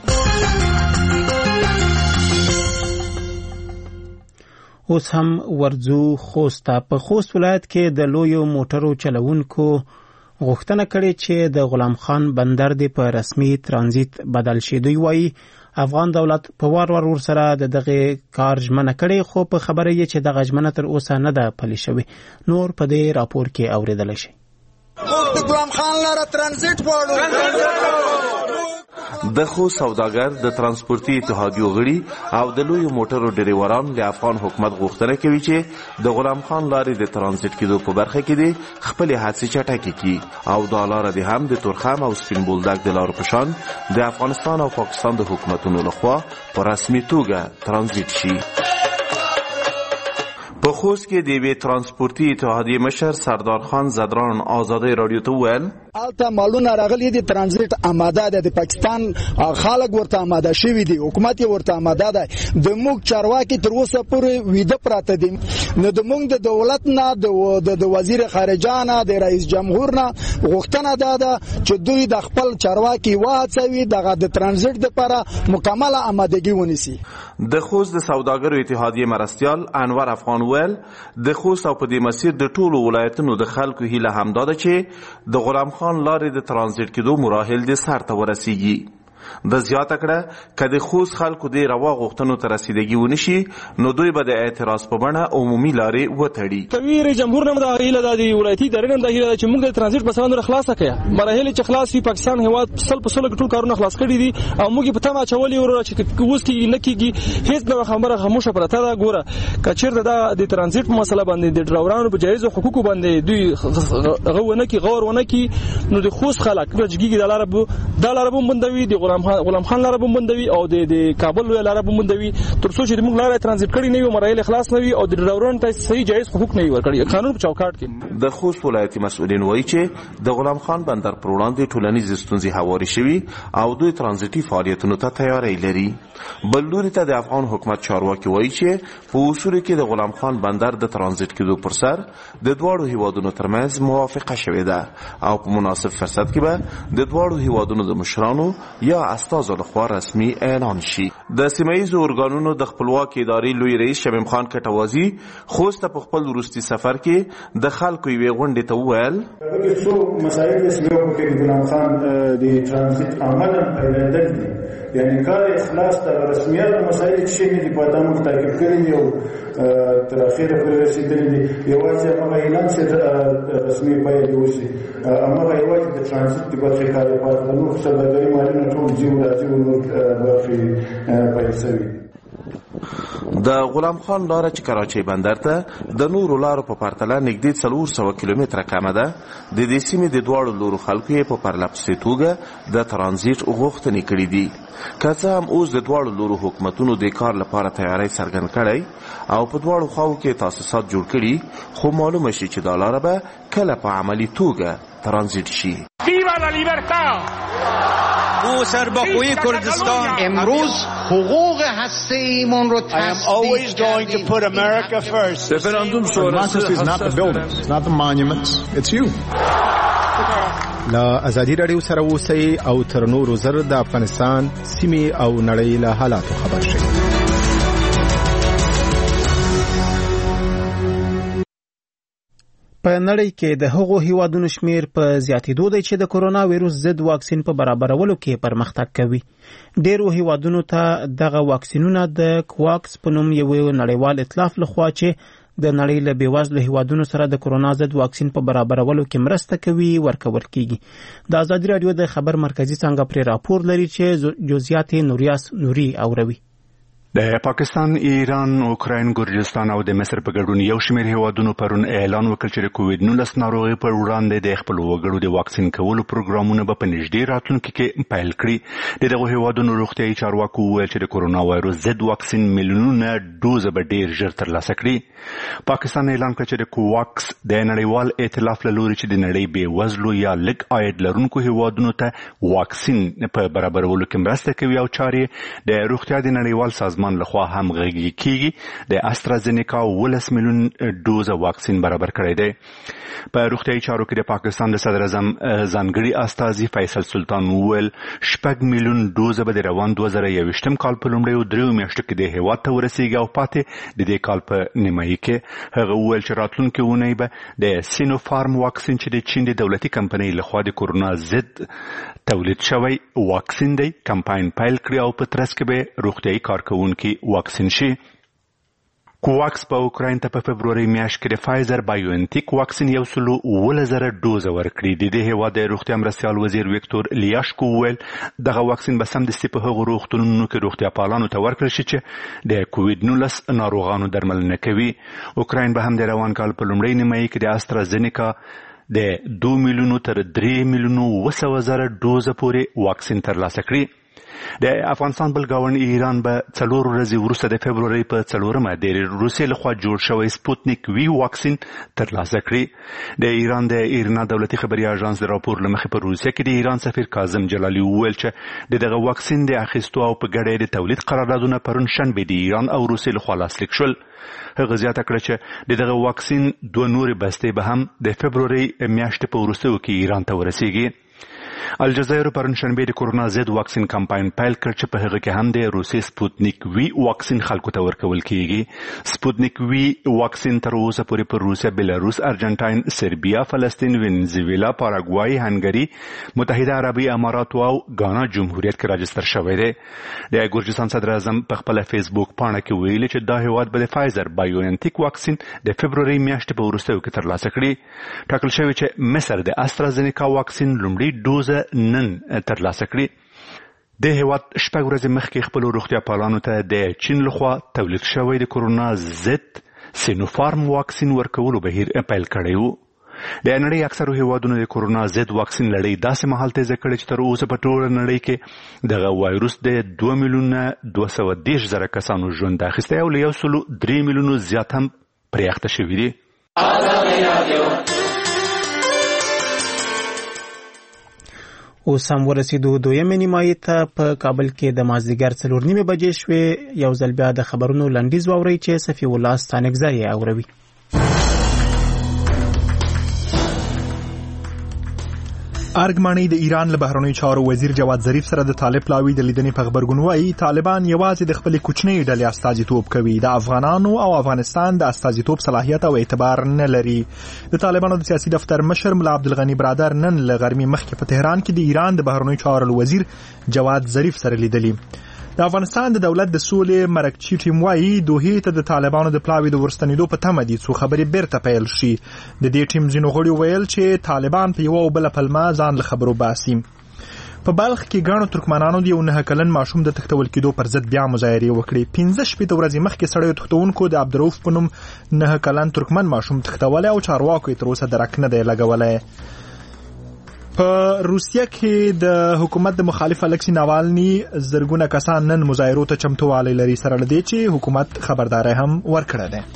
اوس هم ورځو خوست ته. په خوست ولایت کې د لویو موټرو چلوونکو غوښتنه کړې چې د غلام خان بندر دی په رسمي ترانزیت بدل شي. دوی وایي افغان دولت په وار ور سره د دغه کار ژمنه کړې خو په خبره یې چې دغه ژمنه تر اوسه نه ده پلي شوې. نور په دې راپور کې اورېدلی شئ. د غلام خان لاره ترانزیت غواړو. د خو سوداګر د ترانسپورتي اتحادیو غړي او د لویو موټرو ډریوران له افغان حکومت غوښتنه کوي چې د غلام خان لارې د ترانزیت کېدو په برخه کې دي خپلې هڅې چټکې کړي او دا لاره د هم د تورخم او سپین بولدک د لارو په شان د افغانستان او پاکستان د حکومتونو لخوا په رسمي توګه ترانزیت شي. په خوست کې د یوې ترانسپورتي اتحادیې مشر سردار خان زدران آزادۍ راډیو ته وویل الته مالونه راغلي دي، ترانزیت آماده ده، د پاکستان خلک ورته آماده شوي دي، حکومت یې ورته آماده ده. د موږ چارواکي تر اوسه پورې ویده پراته دي. نو د موږ د دولت نه د وزیر خارجه نه د رئیس جمهور نه غوښتنه ده چې دوی د خپل چارواکي وهڅوي دغه د ترانزیت لپاره مکمله آمادګي ونیسي. د خوست د سوداګرو اتحادیې مرستیال انور افغان ویل د خوست او په دې مسیر د ټولو ولایتونو د خلکو هیله همدا ده چې د غلام خان لارې د ترانزیت کېدو مراحل د سر ته ورسیږي. د زیاته کړه که د خوست خلکو د روا غوښتنو ته رسیدګي ونشي نو دوی به د اعتراض په بڼه عمومي لارې وتړي. کوي جمهور نه د هیله د ولایتي ادارې نه د هیله چې موږ د ترانزیت مسله خلاصه کړو. مراحل چې خلاص وي پاکستان هیواد سل په سل ټول کارونه خلاص کړي دي او موږ په تمه چولې ورو چې اوس کې نه کیږي هیڅ نو خبره خاموشه پرته ده. ګوره کچیر د ترانزیت مسله باندې د ډرایورانو په جایز حقوق باندې دوی غوونه کی غور ونه کی نو د خوست خلک رجګي د لاربو بندوي د غلام غلام خان لاره بموندوي او د کابل لاره بموندوي تر څو چې موږ لاره ترانزیت کړي نه وي مراحل خلاص نه وي او د ډراورن ته صحیح جایز حقوق نه وي ورکړي قانون په چوکاټ کې. د خوست ولایتي مسؤلین وایي چې د غلام خان بندر پر وړاندې ټولنیز ستونزې هواري شوي او دوی ترانزیتي فعالیتونو ته تیاری لري. بل لوري ته د افغان حکومت چارواکي وایي چې په اصولو کې د غلام خان بندر د ترانزیت کېدو پر سر د دواړو هیوادونو ترمنځ موافقه شوې ده او په مناسب فرصت کې به د دواړو هیوادونو د مشرانو یا استازو لخوا رسمي اعلان شي. د سیمه‌ییزو ارګانونو د خپلواکۍ ادارې لوی رئیس شمیم خان کټوازي خوست په خپل وروستي سفر کې د خلکو یوې غونډې ته وویل څو مسایل چې په کې غلام خان د ترانزیت عملاً پیلېدل دي یعنی کار اخلاص د رسمیت مسایل چې نه دي په دامو تاکید کړی دی او تر اخره پورې رسیدلی دي. یوازې هغه اعلان چې رسمي پیل وشي اما یوازې د ترانزیت د برخې کار لپاره نور سوداګري مالونه ټول جیو راځي نور برخې پیل شوي. د غلام خان لاره چې کراچۍ بندر ته د نورو لارو په پرتله نږدې 400 کیلومتره کمه ده. د دې سیمې د دواړو لورو خلکو یې په پرلپسې توګه د ترانزیت غوښتنې کړې دي. که څه هم اوس د دواړو لورو حکومتونو د کار لپاره تیاری څرګند کړی او په دواړو خواو کې تاسیسات جوړ کړي خو معلومه شي چې دا لاره به کله په عملي توګه ترانزیت شي. ویوا لا لیبرتا او سرباخوی کردستان امروز حقوق هسته‌ایمون رو always going to put America first. Referendum شورای is not the buildings, not the monuments, it's you. لا ازادي رادیو سره اوسئ او تر نورو زر د افغانستان سیمې او نړۍ له حالاتو خبر شئ. په نړۍ کې د هغو هیوادونو شمیر په زیاتېدو دی چې د کورونا وایروس ضد واکسین په برابرولو کې پرمختګ کوي. ډیرو هیوادونو ته دغه واکسینونه د کوواکس په نوم یو نړیوال ائتلاف لخوا چې د نړۍ له بیوزلو هیوادونو سره د کورونا ضد واکسین په برابرولو کې مرسته کوي ورکول کیږي. د ازادي رادیو د خبر مرکزی څنګه پر راپور لري چې جزئیات نوریاس نوري اوروي. د پاکستان، ایران، اوکراین، ګرجستان او د مصر په ګډون یو شمېر هیوادونو پرون اعلان وکړ چې د کووډ-19 ناروغۍ پر وړاندې د خپل وګړو د واکسین کولو پروګرامونه به په نږدې راتلونکي کې پیل کړي. دغه هیوادونو روغتیايي چارواکو وویل چې د کورونا وایروس ضد واکسین میلیونونه ډوزه به ډیر ژر ترلاسه کړي. پاکستان اعلان کړ چې د کوواکس د نړیوال ائتلاف له لوري چې د نړۍ بېوزلو یا لږ عاید لرونکو هیوادونو ته واکسین په برابرولو کې مرسته کوي او چارې د روغتیا د نړیوال سازمان لخوا هم غږی کیږي. د استرازینیکا 10 میلیون ډوز واکسین برابر کړی دی. په روغتیايي چارو کې د پاکستان د صدر اعظم ځانګړي استازي فیصل سلطان وویل 6 میلیون ډوز به د روان 2021 کال په لومړیو 3 میاشتو کې د هیواد ته ورسیږي او پاتې د دې کال په نیمایي کې. هغه وویل چې راتلونکي اونۍ به د سینوفارم واکسین چې د چین د دولتي کمپنۍ لخوا د کورونا ضد تولید شوی واکسین دی کمپاین پیل کړی او په ترڅ کې به روغتیايي کارکوونکي واکسین شي. کوواکس په اوکراین ته په فبروري میاشت کې د فایزر بایوانټیک واکسین 110,000 ډوز ورکړي. د دې هیواد د روغتیا مرستیال وزیر ویکتور لیاشکو وویل دغه واکسین به سمدستي په هغو روغتونونو کې روغتیا پالانو ته ورکړل شي چې د کووډ-19 ناروغانو درملنه کوي. اوکراین به هم د روان کال په لومړۍ نیمایي کې د استرازینیکا د 2 میلیونو تر 3 میلیونو 200,000 ډوز پورې واکسین ترلاسه کړي. د افغانستان بل ګاونډ ایران به 4 ورځې وروسته د فبروري په 4مه د روسیې لخوا جوړ شوی سپوتنیک وی واکسین ترلاسه کړي. د ایران د ایرنا دولتي خبري اژانس د راپور لمخې په روسیه کې د ایران سفیر کاظم جلالی وویل چې دغه واکسین د اخیستو او په ګډه د تولید قراردادونه پرون شنبه د ایران او روسیې لخوا لاسلیک شول. هغه زیاته کړه چې دغه واکسین 2 نورې بستې به هم د فبروري میاشتې په وروستیو کې ایران ته ورسیږي. الجزایر پرون شنبه د کورونا ضد واکسین کمپاین پیل کړ چې په هغه کې هم د روسي سپوتنیک وی واکسین خلکو ته ورکول کیږي. سپوتنیک وی واکسین تر اوسه پورې په روسیا، بلاروس، ارجنټاین، سربیا، فلسطین، وینزویلا، پاراګوای، هنګری، متحده عربي امارات او غانا جمهوریت کې راجستر شوی دی. د ګرجستان صدر اعظم په خپل فیسبوک پاڼه کې ویلي چې دا هیواد به د فایزر بایوانټیک واکسین د فبروري میاشتې په وروستیو کې ترلاسه کړي. ټاکل شوی چې مصر د استرازینیکا واکسین لومړی ډوز نن ترلاسه کړي. د هیواد 6 ورځې مخکې خپل روغتیا پالانو ته د چین لخوا تولید شوی د کورونا ضد سینوفارم واکسین ورکولو بهیر پیل کړی و. د نړۍ اکثرو هیوادونو د کورونا ضد واکسین لړۍ داسې مهال تیزه کړې چې تر اوسه په ټوله نړۍ کې دغه وایروس د 2,210,000 کسانو ژوند اخیستی او له 1.3 میلیونو زیات هم پرې اخته شوي دي. اوس هم ورسېدو دویمې نیمایي ته. په کابل کې د مازدیګر 4:30 بجې شوې. یو ځل بیا د خبرونو لنډیز واورئ چې صفي الله ستانکزی یې اوروي. ارګمانی د ایران له بهرنیو چارو وزیر جواد ظریف سره د طالب پلاوی د لیدنې په خبرګون وایي طالبان یوازې د خپل کوچنۍ ډلې استازیتوب کوي، د افغانانو او افغانستان د استازیتوب صلاحیت او اعتبار نه لري. د طالبانو د سیاسي دفتر مشر ملا عبدالغنی برادر نن له غرمې مخکې په تهران کې د ایران د بهرنیو چارو وزیر جواد ظریف سره لیدلی. د افغانستان د دولت د سولې مرکچی ټیم وایي دوحې ته د طالبانو د پلاوی د ورستنېدو په تمه دي څو خبرې بیرته پیل شي. د دې ټیم ځینو غړي ویل چې طالبان په یو بل پلمه ځان له خبرو باسي. په بلخ کې ګڼو ترکمنانو د یو 9 کلن ماشوم د تښتول کېدو پر ضد بیا مظاهرې وکړې. 15 شپې ورځې مخکې سړیو تښتونکو د عبدالرؤف په نوم 9 کلن ترکمن ماشوم تښتولی او چارواکو یې تر اوسه درک نه دی لګولی. په روسیه کې د حکومت د مخالف الکسی ناوالني زرګونه کسان نن مظاهرو ته چمتووالی لري، سره له دې چې حکومت خبرداری هم ورکړه ده.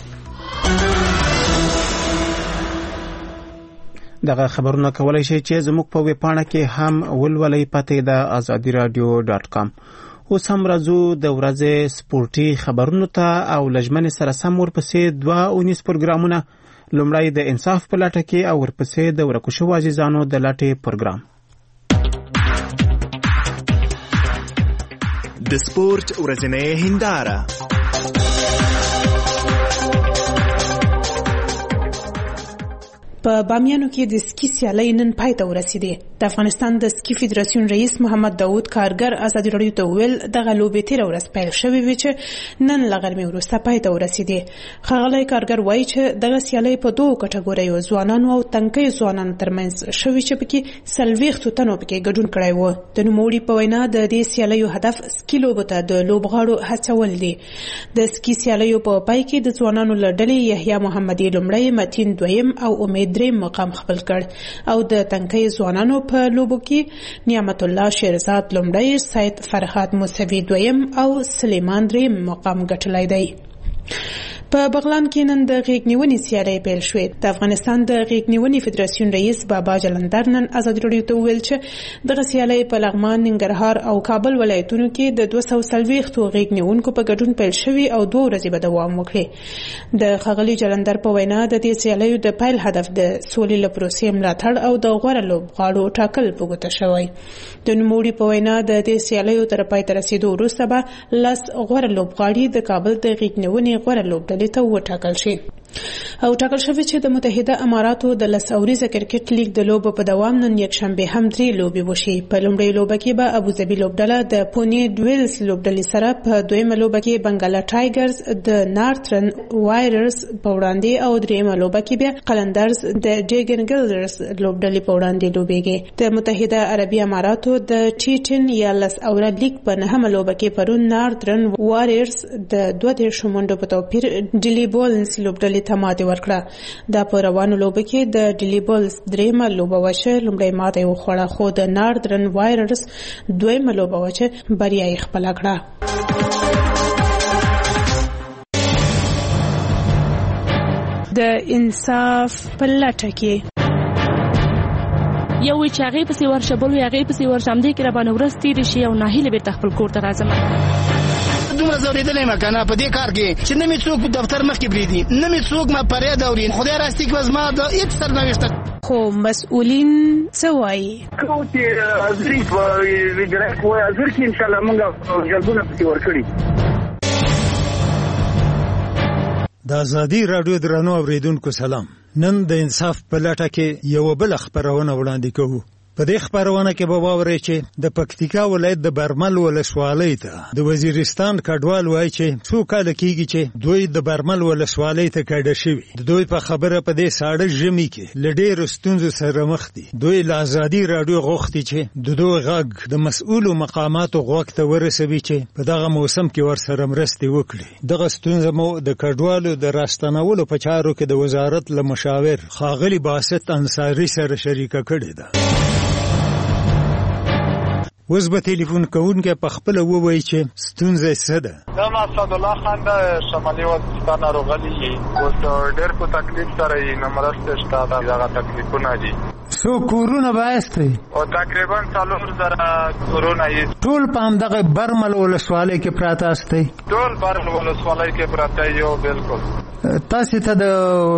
دغه خبرونه کولای شي چې زموږ په ویبپاڼه کې هم ولولئ. پته د azadiradio.com. اوس هم راځو د ورځې سپورتي خبرونو ته او لجمن سره سم ورپسې 2 پروګرامونه. لومړی د انصاف په لټه کې او ورپسې د ورکو شوو عزیزانو د لټې پروګرام. د سپورت ورځنۍ هنداره. په بامیانو کې د سکی سیالۍ نن پای ته ورسېدې. د افغانستان د سکی فدراسیون رئیس محمد داود کارګر ازادي راډیو ته ویل دغه لوبې تېره ورځ پیل شوې وې چې نن له غرمې وروسته پای ته ورسېدې. ښاغلی کارګر وایي چې دغه سیالۍ په 2 کټګوریو ځوانانو او تنکیو ځوانانو ترمنځ شوې چې پکې 40 تنو پکې ګډون کړی و. د نوموړي په وینا د دې سیالیو هدف سکی لوبو ته د لوبغاړو هڅول دي. د سکی سیالیو په پای کې د ځوانانو له ډلې یحیی محمدي لومړی، متین دویم او امید دریم مقام خپل کړ او د تنکي ځوانانو په لوبو کې نعمت الله شیرزاد لومړی، سید فرحات موسوي دویم او سلیمان دریم مقام ګټلی دی. په بغلان کې نن د غیږنیونې سیالۍ پیل شوې. د افغانستان د غیږنیونې فدراسیون رئیس بابا جلندر نن ازادي راډیو ته ویل چې دغه سیالۍ په لغمان، ننګرهار او کابل ولایتونو کې د 240 غیږنیونکو په ګډون پیل شوي او 2 ورځې به دوام وکړي. د ښاغلي جلندر په وینا د دې سیالیو د پیل هدف د سولې له پروسې ملاتړ او د غوره لوبغاړو ټاکل په ګوته شوی. د نوموړي په وینا د دې سیالیو تر پای ته رسیدو وروسته به 10 غوره لوبغاړي د کابل د غیږنیونې غوره لوبډلې ته وټاکل شي او ټاکل شوی چې د متحده اماراتو د 10 اوریزه کرکټ لیګ د لوبو په دوام نن یکشنبه هم 3 لوبې وشي. په لومړۍ لوبه کې به ابوظبي لوبډله د پونی ډویلز لوبډلې سره، په دویمه لوبه کې بنگالا ټایګرز د نارترن وایررز په وړاندې او دریمه لوبه کې بیا قلندرز د ډیګنګلرز لوبډلې په وړاندې لوبېږي. د متحده عربي اماراتو د ټي10 یا 10 اوره لیګ په نهمه لوبه کې پرون نارترن وایررز د 2 شومونډو په توپیر ډیلی بولز لوبډلې ته ماتې ورکړه. دا په روانو لوبه کې د ډیلی بولز دریمه لوبه وشه لومړی ماته وخوړه، خو د نارترن وایررز دویمه لوبه وشه بریا یې خپله کړه. د انصاف په لټه کې یو چې هغه پسې ورشه بل هغه پسې ورشم دې کې را باندې ورځ تیر شي او ناهیله به خپل کور ته راځم. دومره زوریدلې مکنه په دې کار کې چې نه می څوک په دفتر مخ کې بریدي، نه می څوک ما پرې داورین. خدای راستي کې وزما د هیڅ سرنوشت خو مسؤلین څه وایي؟ کوم چې ازري په ویډرک وای ازر کې ان شاء الله موږ جلبونه پکې ورکړي. د ازادي راډیو درنو اوریدونکو سلام. نن د انصاف په لټه کې یو بل خبرونه وړاندې کوو. په دې خبرونه کې به واورئ چې د پکتیکا ولایت د برمل ولسوالۍ ته د وزیرستان کډوال وایي چې څو کاله کېږي چې دوی د برمل ولسوالۍ ته کډه شوي. د دوی په خبره په دې ساړه ژمي کې له ډېرو ستونزو سره مخ دي. دوی له ازادي راډیو غوښتي چې د دوی غږ د مسؤلو مقاماتو غوږ ته ورسوي چې په دغه موسم کې ورسره مرستې وکړي. دغه ستونزه مو د کډوالو د راستنولو په چارو کې د وزارت له مشاور ښاغلي باسط انصاري سره شریکه کړې ده. اوس به تلیفون کوونکی په خپله ووایي چې ستونزه څه ده. زه اسد الله خان د شمالي وزیرستان راغلی یم. اوس ډېر په تکلیف سره یې نو مرستې شته. دغه تکلیفونه دي. څو کورونه به ایستئ؟ تقریبا 4000 کورونه یې ټول په همدغه برمل ولسوالۍ کې پراته استئ؟ ټول برمل ولسوالۍ کې پراته یو. بالکل. تاسې ته د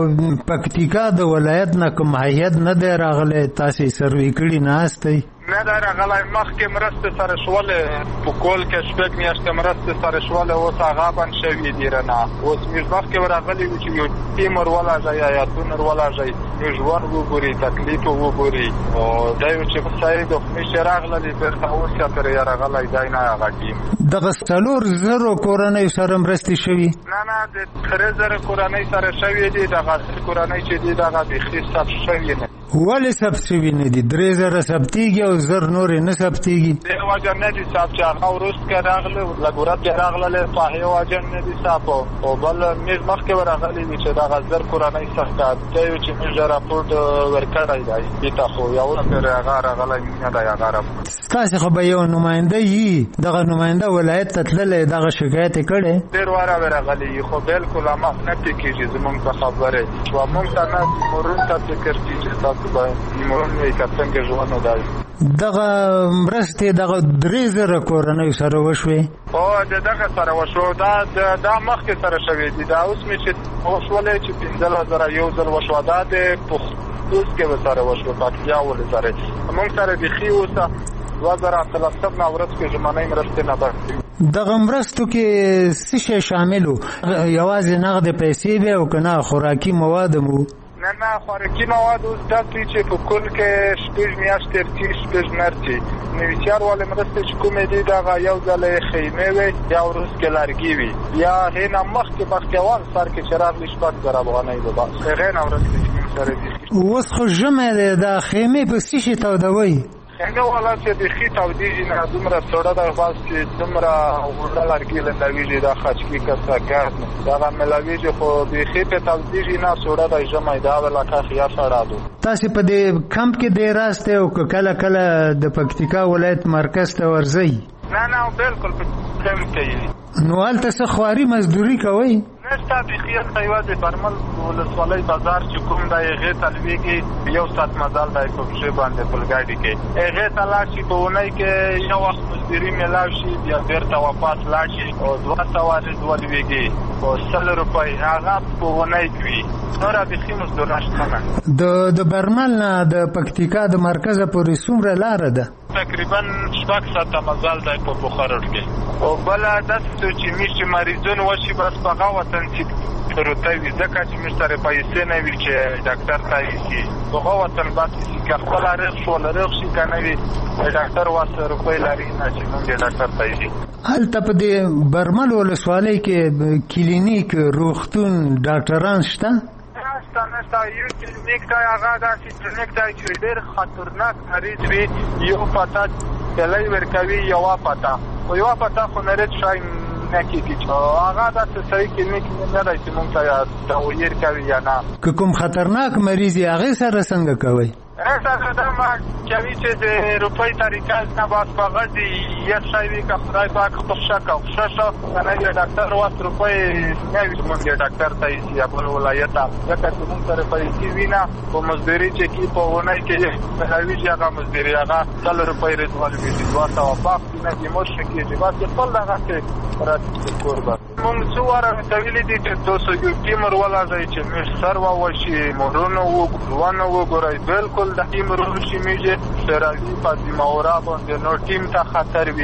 پکتیکا د ولایت نه کوم هیات نه دی راغلی؟ تاسې سروې کړي نه استئ؟ نه دا راغلی. مخکې مرستې سره شولې په کول کې 6 میاشتې مرستې سره شولې. اوس هغه بند شوي دي رانه. اوس موږ مخکې ورغلي وو چې یو ټیم ورولږئ ایتونه ورولږئ موږ وګورئ تکلیف وګورئ. او دا یو چې سید خو مې راغلي بیرته اوس یې پرې راغلی دی نه هغه ټیم. دغه 4000 کورنۍ سره مرستې شوي؟ نه د 3000 کورنۍ سره شوي دي. دغه کورنۍ چې دي دغه بیخي ثبت شوي نه. ولې ثبت شوي نه دي؟ 3000 ثبتېږي او 1000 نورې نه ثبتېږي. دې وجه نه دي ثبت چې هغه وروسته کې راغلي لګورت کې راغللی په هغې وجه نه دي ثبت. او بل موږ مخکې ورغلي دي چې دغه 1000 کورنۍ ثبت دا یو چې موږ راپورټ ورکړی دی دې ته خو یو نه پرې هغه راغلی نه دی هغه راپورټ. ستاسې خو به یو نماینده یي. دغه نماینده ولایت ته تللی دغه شکایت یې کړی؟ ډېر واره ورغلی یي خو بالکل هماغ نه پې کېږي زموږ په خبرې. موږ ته نه مرون ته فکر کېږي تاسو به مرون وایي که څنګه ژوند دی. دغه مرستې دغه 3000 کورنۍ سره وشوې؟ او دغه سره وشو. دا مخکې سره شوې دي. دا اوس مې چې وشولې چې 15000 یو ځل وشوه. دا د پختوس کې سره وشوه پکتیا ولسوالۍ. موږ سره بیخي اوسه 2013 نه ورځ کې ژمنۍ مرستې نه بخښي. دغه مرستو کې څه شی شامل و؟ یوازې نغدې پیسې وې او که نه خوراکي مواد هم و؟ نه خوراکي مواد اوس داسې چې په کل کې 6 میاشتې تېر 6 مرچې نویچار والې مرستې چې کومې دي دغه یو ځل یې خیمې وې یا وروسته کې لرګي وي یا هغې نه مخکې اول سر کې چې راغلي 6,000 افغانۍ به بس هغې نه وروسته چې موږ سره دي. اوس خو ژمی دی. دا خیمې په څه شي تودوئ؟ څنګه والا چې بیخي تودېږي نه دومره سوړه ده بس چې دومره اوږده لرګي لنډوېږي دا خچکي کسه ګرد دغه ملوېږي خو بیخي پې تودېږي نه سوړه ده ژمی دا ولکه خیا سړه ده. تاسې په دې کمپ کې دی راستئ او که کله کله د پکتیکا ولایت مرکز ته ورځئ؟ نه بالکل په کمپ کې یې. نو هلته څه خواري مزدوري کوئ؟ نشته بیخي هلته یوازې برمل ولسوالۍ بازار چې کوم دی هغې ته لوېږي 1 ساعت مزل دی په پښې باندې پلګاډي کې. هغې ته لاړ شي په اونۍ کې یو وخت مزدوري میلاو شي بیا بېرته واپس لاړ شي او 200 دوه لوېږي په 100 روپۍ هغه په اونۍ کې وي. نوره بیخي مزدوره شته نه. د برمل نه د پکتیکا د مرکزه پورې څومره لاره ده؟ تقریبا 6 ساعته مزل دی په بخار روډ کې. او بله داسې چې موږ چې مریضونه وشي بس په هغه وطن چې پروته وي ځکه چې موږ سره پیسې نه وي چې ډاکټر ته یوسي په هغه وطن بس که خپله رغ شو روغ شي که نه وي ډاکټر 200 روپۍ لري نه چې موږ یې ډاکټر ته یوسي. هلته په دې برمل ولسوالۍ کې کلینیک روغتون ډاکټران شته؟ نشته. یو کلینیک دی هغه داسې کلینیک دی چې ډېر خطرناک مریض وي یو پته ډلۍ ورکوي یوه پته خو یوه پته خو نریت شی نه کېږي چې هغه داسې صحیح کلینیک نه دی چې موږ ته تغیر کوي یا نه. که کوم خطرناک مریض یې هغې سره څنګه کوئ؟ هغه دا کوي چې د روپۍ طریقه نه بس په غځي یو شی وي که خدای پاک خوښه که خوښه شو که نه وي ډاکټر 200 روپۍ نه وي چې موږ یې ډاکټر ته یوسي یا بل ولایت ته ځکه چې موږ سره پیسې وي نه په مزدوري چې کي په اونۍ کې ملاوېږي هغه مزدوري هغه 100 روپۍ رضوان وي 200 باق نه دي مشکل کېږي بس خپل دغسې راتلي کور به موږ څو واره ورته ویلي دي چې تاسو یو ټیم ورولږئ چې موږ سر ووشي مهرونه ونه وګورئ بالکل د ټیم روشي میږي شراوي په ذمهواره باندې نو ټیم ته خطر وي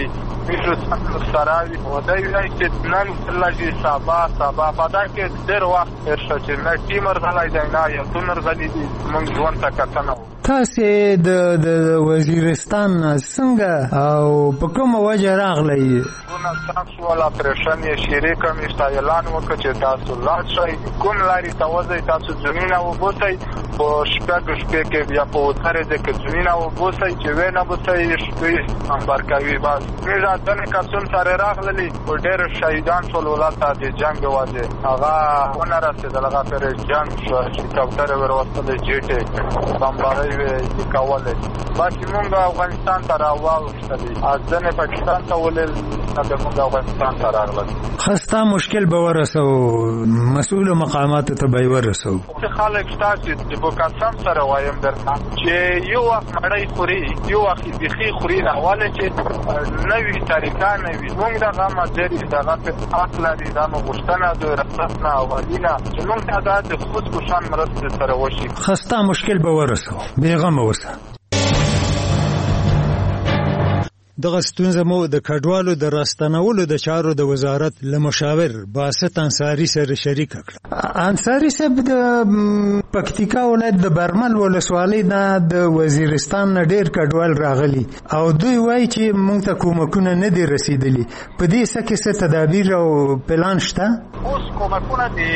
میشو سراوی ودای وای چې نن لږی سبا پدا کې ډېر وخت تیر شو چې نه ټیمر غلای دی نه یو تونر غلی دی موږ ژوند ته کتنه تاسو د وزیرستان څنګه او په کومه وجه راغلی؟ ونه تاسو ولا پرېشان یې شریک مې اعلان وکړ چې تاسو لاړ شئ کوم لاري ته وځئ تاسو زمينه وبوسئ په شپه کې بیا په وتره د زمينه وبوسئ چې ونه بوسئ شپې انبار کوي باز میرا دنه کسون سره راغلي او ډېر شهیدان ټول ولادت د جنگ واځي هغه ونه رسیدل هغه پر جنگ شو چې کوتره وروستل جیټه بمباري وی کوله بس موږ افغانستان ته راوړل ځنه پاکستان ته ولل د موږ افغانستان ته راغلل خسته مشکل به ورسو مسؤل مقامات ته به ورسو خلک تاسو د قسم سره وایم درته چې یو وخت مړی خوري یو وخت بخي خوري راواله چې نوې طریقه نوې موږ دغه ماجری دغه په اصل لري دا مغشتنه د رسنه اولینه چې موږ ته د خود کوشان مرسته سره وشي خسته مشکل به ورسو بیغم اوسه دغه ستونزه مو د کډوالو د راستنولو د چارو د وزارت له مشاور باسط انصاری سره شریک کړ. انصاری صاحب د پکتیکا ولایت د برمل ولسوالۍ د وزیرستان نه ډیر کډوال راغلي او دوی وایي چې موږ ته کومکونه نه دي رسیدلي. په دې سکه څه تدابیر او پلان شته؟ اوس کومکونه دي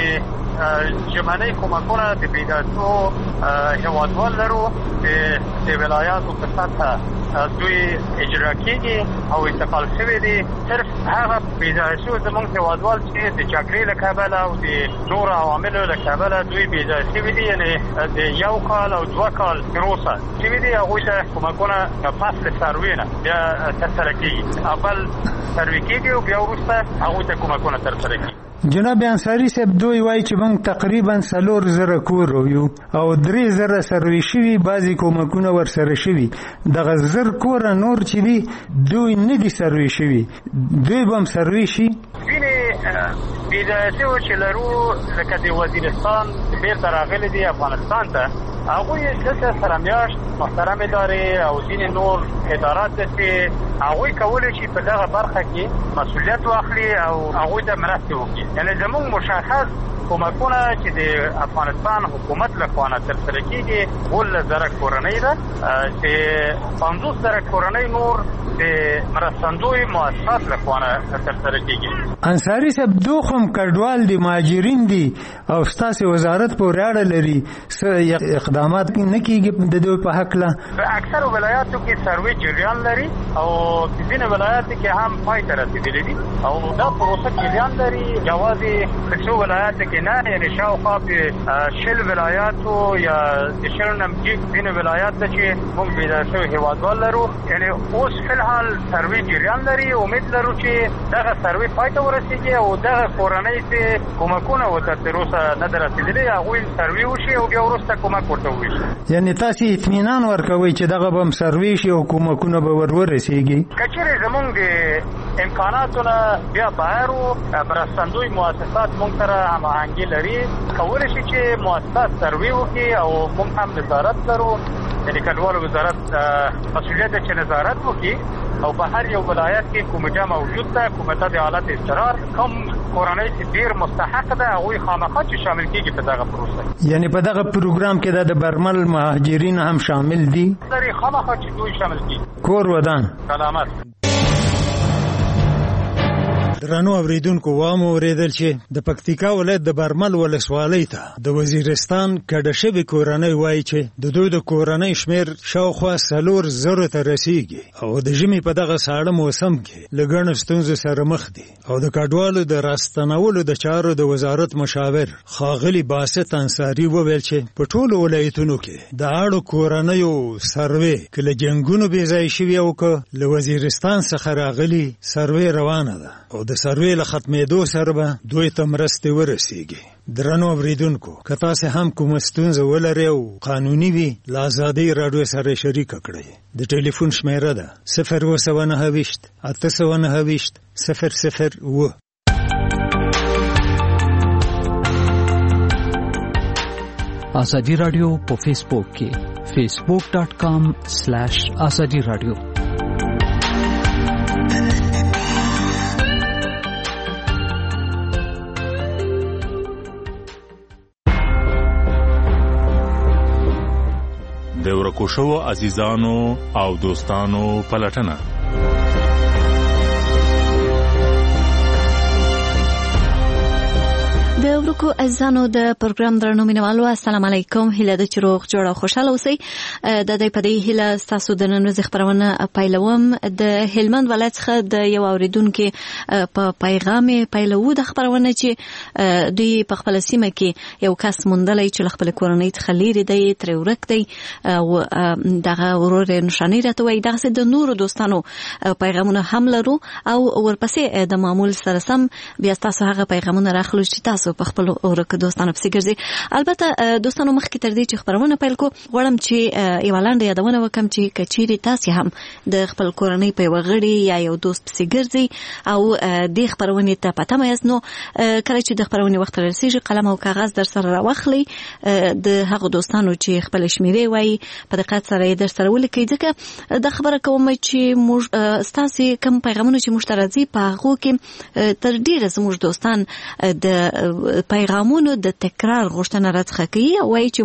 جمعنی کومکونه د پیداتو هیوادوال لرو د ولایاتو په سطح دوی اجرا کیږي او اتفاق شوی دی. صرف هغه پیدایشو زمونږ هیوادوال چې د جګړې له کبله او د نور عواملو له کبله دوی پیدایش شوي دي، یعنې د یو کال او 2 کال تروسه شوي دي. هغوی ته کومکونه فصل سروې نه بیا ترسره کیږي، اول سروې کیږي او بیا وروسته هغوی ته کومکونه ترسره کیږي. جناب انصاری صاحب دوی وایي چې موږ تقریبا 4,000 کور یو او 3,000 سروي شوي، بعضې کومکونه ورسره شوي. دغه 1,000 کوره نور چې دي دوی نه دي سروي شوي، دوی به هم سروي شي. ځینې پیدایشو چې لرو لکه د وزیرستان بیرته راغلي دي افغانستان ته، هغوی دلته سره میاشت محترم ادارې او ځینې نور ادارات دي چې هغوی کولی شي په دغه برخه کې مسؤلیت واخلي او هغوی ته مرستې وکړي. یعنې زموږ مشخص کومکونه چې د افغانستان حکومت لخوا نه ترسره کېږي 12,000 کورنۍ ده چې 50,000 کورنۍ نور د مرستندوی مؤسسات لخوا نه ترسره کېږي. انصاری صاحب دوی هم کډوال دي، مهاجرین دي او ستاسې وزارت پورې اړه لري، څه اقدامات نه کېږي د دوی په هکله؟ په اکثرو ولایاتو کې سروې جریان لري او ځینې ولایاتو کې هم پای ته رسېدلي دي او دا پروسه جریان لري. یوازې په څو ولایاتو کې نه، یعنې شاوخوا په 20 ولایاتو یا د 20 نه مجیب ځینې ولایات ته چې موږ پیدا شوي هېوادوال لرو، یعنې اوس فلحال سروې جریان لري. امید لرو چې دغه سروې پای ته ورسېږي او دغه کورنۍ چې کومکونه ورته تر اوسه نه ده رسېدلي هغوی سروې وشي او بیا وروسته کومک ورته وویشي. یعنې تاسې اطمینان ورکوئ چې دغه به هم سروې شي او کومکونه به ورسېږي؟ که چېرې زموږ د امکاناتو نه بیا بهر و مرستندوی مؤسسات موږ سره هماهنګي لري، کولی شي چې مؤسسات سروې وکړي او موږ هم نظارت لرو. یعنې کډوالو وزارت مسؤلیت ده چې نظارت وکړي او په هر یو ولایت کې کوم جا موجود ده، کومه د حالت اضطرار کوم کورنۍ چې ډېر مستحق ده هغوی خامخا چې شامل کېږي په دغه پروسه. یعنې په دغه پروګرام کې د برمل مهاجرین هم شامل دي؟ لري خامخا چې دوی شامل کېږي. کور ودان سلامت. درنو اوریدونکو، وامو اوریدل چې د پکتیکا ولایت د برمل ولسوالۍ ته د وزیرستان کډه شوې کورنۍ وایي چې د دوی د کورنۍ شمیر شاوخوا 4,000 ته رسیږي او د ژمي په دغه ساړه موسم کې له ګڼو ستونزو سره مخ دي. او د کډوالو د راستنولو د چارو د وزارت مشاور ښاغلي باسط انصاري وویل چې په ټولو ولایتونو کې د اړو کورنیو سروې که له جنګونو بې ځای شوي او که له وزیرستان څخه راغلي سروې روانه ده او د سروې له ختمېدو سره به دوی ته مرستې ورسیږي. درنو اوریدونکو، که تاسې هم کومه ستونزه ولرئ او قانوني وي له ازادۍ راډیو سره شریکه کړئ. د ټلیفون شمیره ده 029 829 002. ازادي رادیو په فیسبوک کې facebook.com/azadi radio. د ورکو شوو عزیزانو او دوستانو پلټنه. د ورکو عزیزانو د پروګرام درنو مینوالو السلام علیکم. هیله ده چې روغ جوړ او خوشاله اوسئ. د دې په دې هیله تاسو د نن ورځې خبرونه پیلوم. د هلمند ولایت څخه د یو اوریدونکو په پیغام پیلو د خبرونه چې دوی په خپل سیمه کې یو کس موندلی چې خپل کورنۍ څخه لري دی تر ورک دی او دغه ورور نشانی راته وایي. دغه د نورو دوستانو پیغامونه هم لرو او ورپسې د معمول سره سم بیا تاسو هغه پیغامونه راخلو چې تاسو په خپل ورکه دوستانو پسې ګرځي. البته دوستانو مخکې تر دې چې خبرونه پیل کو غواړم چې یو لاندې یادونه وکم چې کچيري تاسو هم د خپل کورنۍ په وغړي یا یو دوست پسې ګرځي او د خبرونه ته پته مې نو کله چې د خبرونه وخت رسیږي قلم او کاغذ در سره راوخلي د هغه دوستانو چې خپل شمیرې وایي په دقت سره در سره ولیکي. ځکه د خبره کوم چې موږ ستاسو کوم پیغامونه چې مشترکي په هغه کې تر ډیره زموږ دوستان د پیغامونو د تکرار غوښتنه راڅخه کوي او وايي چې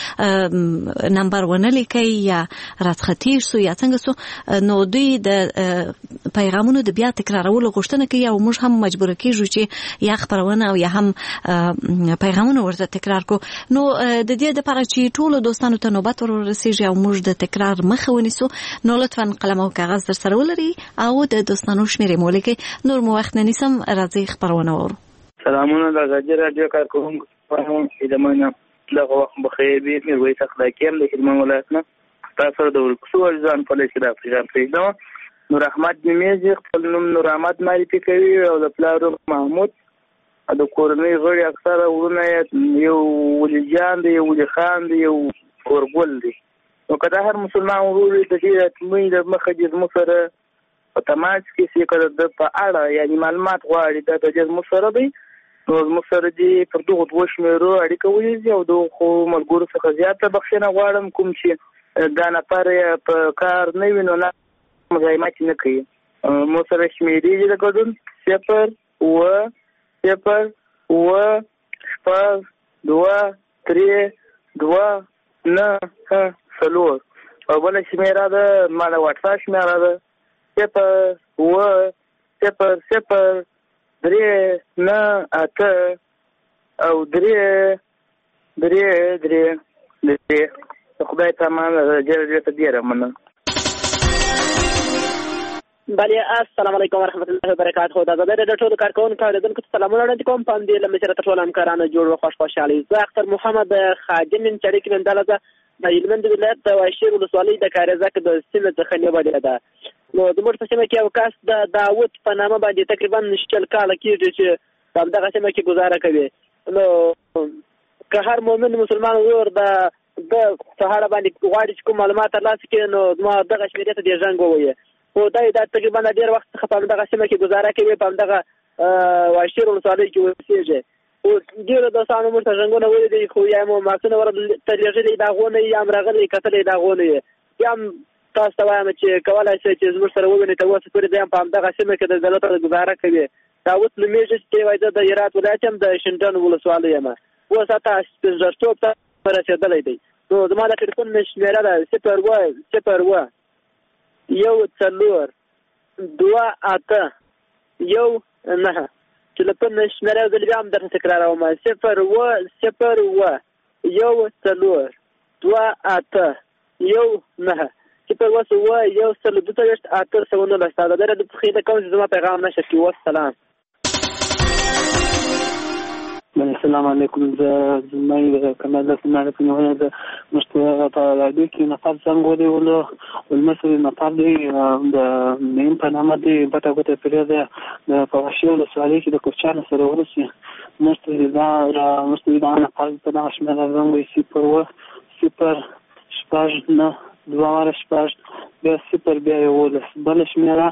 موږ نمبر ونه لیکي یا راڅخه تیر سو یا څنګه سو نو دوی د پیغامونو د بیا تکرارولو غوښتنه کوي او موږ هم مجبور کیږو چې یا خبرونه او یا هم پیغامونه ورته تکرار کو. نو د دې لپاره چې ټول دوستانو ته نوبت ورسیږي او موږ د تکرار مخه ونیسو نو لطفا قلم او کاغذ در سره ولري او د دوستانو شمیرې مو لیکي. نور مو وخت نه نیسم راځي خبرونه ورو. سلامونه د غجر رادیو کارکونکو په ادمانه دغه وخت بخیر به میرویس اخلاقی هم د هلمند ولایت نه تاسو د ورکسو ځان په لښه د افغان پریږدم. نور احمد میمزي خپل نوم نور احمد معرفي کوي او د پلار محمود د کورنۍ غړي اکثره ورونه یو ولي جان دی یو ولي خان دی یو ورګل دی. نو کله هر مسلمان ورور د دې اتمې د مخه د مصر په تماس کې چې کړه د په اړه یعنی معلومات غواړي د جز مصر دی نو مصر دی پر دغه دوه شمیرو اړیکه ولې او د خو ملګرو څخه زیاته بخښنه غواړم کوم چې دا نفر په کار نه وینو نه مزاحمت نه کوي. مصر شمیرې د ګډون 0 و 0 و 6 2 3 2 9 سلور او بل شمیره ده مالا واتساپ شمیره ده 0 و 0 0 3 9 8 او 3 خدای تمام جل ته ډیره مننه. بله السلام علیکم ورحمت الله وبرکاته. دا د ټولو کارکونکو اوریدونکو ته سلامونه وړاندې کوم. په دې لمه چې ټول همکارانو جوړ خوش خوشالي. زه اختر محمد خادم من چړې کې منداله د هلمند ولایت د واشیر ولسوالۍ د کارزک د سیمې څخه نیولې ده. نو د موږ په سیمه کې یو کس د داوود په نامه باندې تقریبا 9 کال کېږي چې په دغه سیمه کې گزاره کوي. نو که هر مؤمن مسلمان ور د سهار باندې غواړي چې کوم معلومات ترلاسه کړي نو ما دغه شمیرې ته ډېر ژوند ووایي. او دا تقریبا ډېر وخت څخه په دغه سیمه کې گزاره کوي په دغه واشیر ولسوالۍ کې اوسېږي. او ډېر دوستانو موږ ته ژوندونه ولیدي خو یا مو ماکسونه ورته لېږلي دا غونه یا هم راغلي کتلې دا غونه یا هم تاسو ته وایم چې کولای شئ چې زموږ سره ووینئ ته اوسه پورې دی هم په همدغه سیمه کې د دولت ګزاره کوي. داود نومېږي چې وایي د هرات ولایت هم د شینډن ولسوالۍ یم. اوس حتی سپینږیرتوب ته رسېدلی دی. نو زما د ټلیفون شمېره ده 0 و 0 2 8 1 9 ټلیفون شمېره زه بیا هم درته تکراروم 0 و 0 و 1 2 8 1 9 چې په وسو و یو سل 2 8 سونه لسته ده د خیله کوم زما پیغام نشه کی والسلام. السلام علیکم. زمای کمال سماره په نوونه د مستوى په راډیو کې نفر څنګه ودی والمسؤل نفر دی د نیم په نامه دی بټه پیریده د پوښیو له سوالي کې د کوچانو سره ورسي مستوى دا نفر په نامه شمېره زنګ 0 و 0 شپږ 9 2 شپږ بیا 0 بیا یو بل شمېره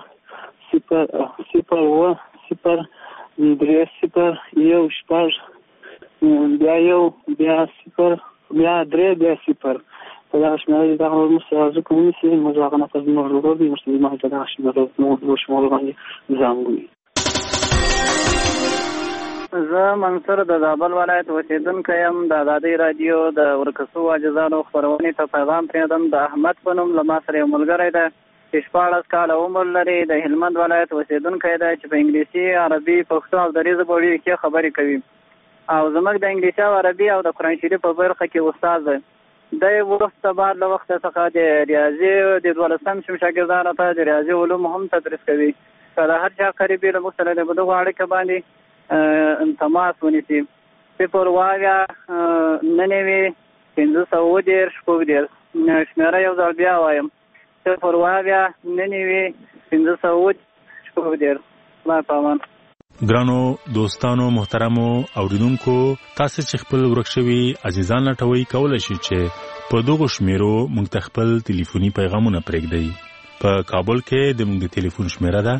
0 و 0 3 0 یو شپږ بیا یو بیا 0 بیا 3 بیا 0 په دا شمېره دا موږ کوم چې موږ هغه نه پز نور ورو مستوي ما ته دا شمېره موږ شمول باندې زنګوي. زه منصور د زابل ولایت اوسېدونکی یم. د ازادۍ راډیو د ورکسو عاجزانو خپرونې ته پیغام پرېږدم. د احمد په نوم له ما سره یو ملګری دی چې 14 کاله عمر لري. د هلمند ولایت اوسېدونکی دی چې په انګلیسي، عربي، پښتو او دري ژبو کې خبرې کوي او زموږ د انګلیسي او عربي او د قرآن شریف په برخه کې استاد دی. دی وروسته بعد له وخته څخه د ریاضي د 12 شم شاګردانو ته د ریاضي علوم هم تدریس کوي. که د هر چا قریبي له موږ سره د دغو اړیکه باندې تماس ونیسي. 0 وایا 99 510 شپږ شمېره یو ځل بیا وایم 0 وایا 99 510 شپږ. الله پامان. ګرانو دوستانو محترمو اوریدونکو، تاسو چې خپل ورک شوي عزیزان لټوي کولای شئ چې په دغو شمیرو موږ ته خپل ټلیفوني پیغامونه پرېږدئ. په کابل کې د موږ د ټلیفون شمیره ده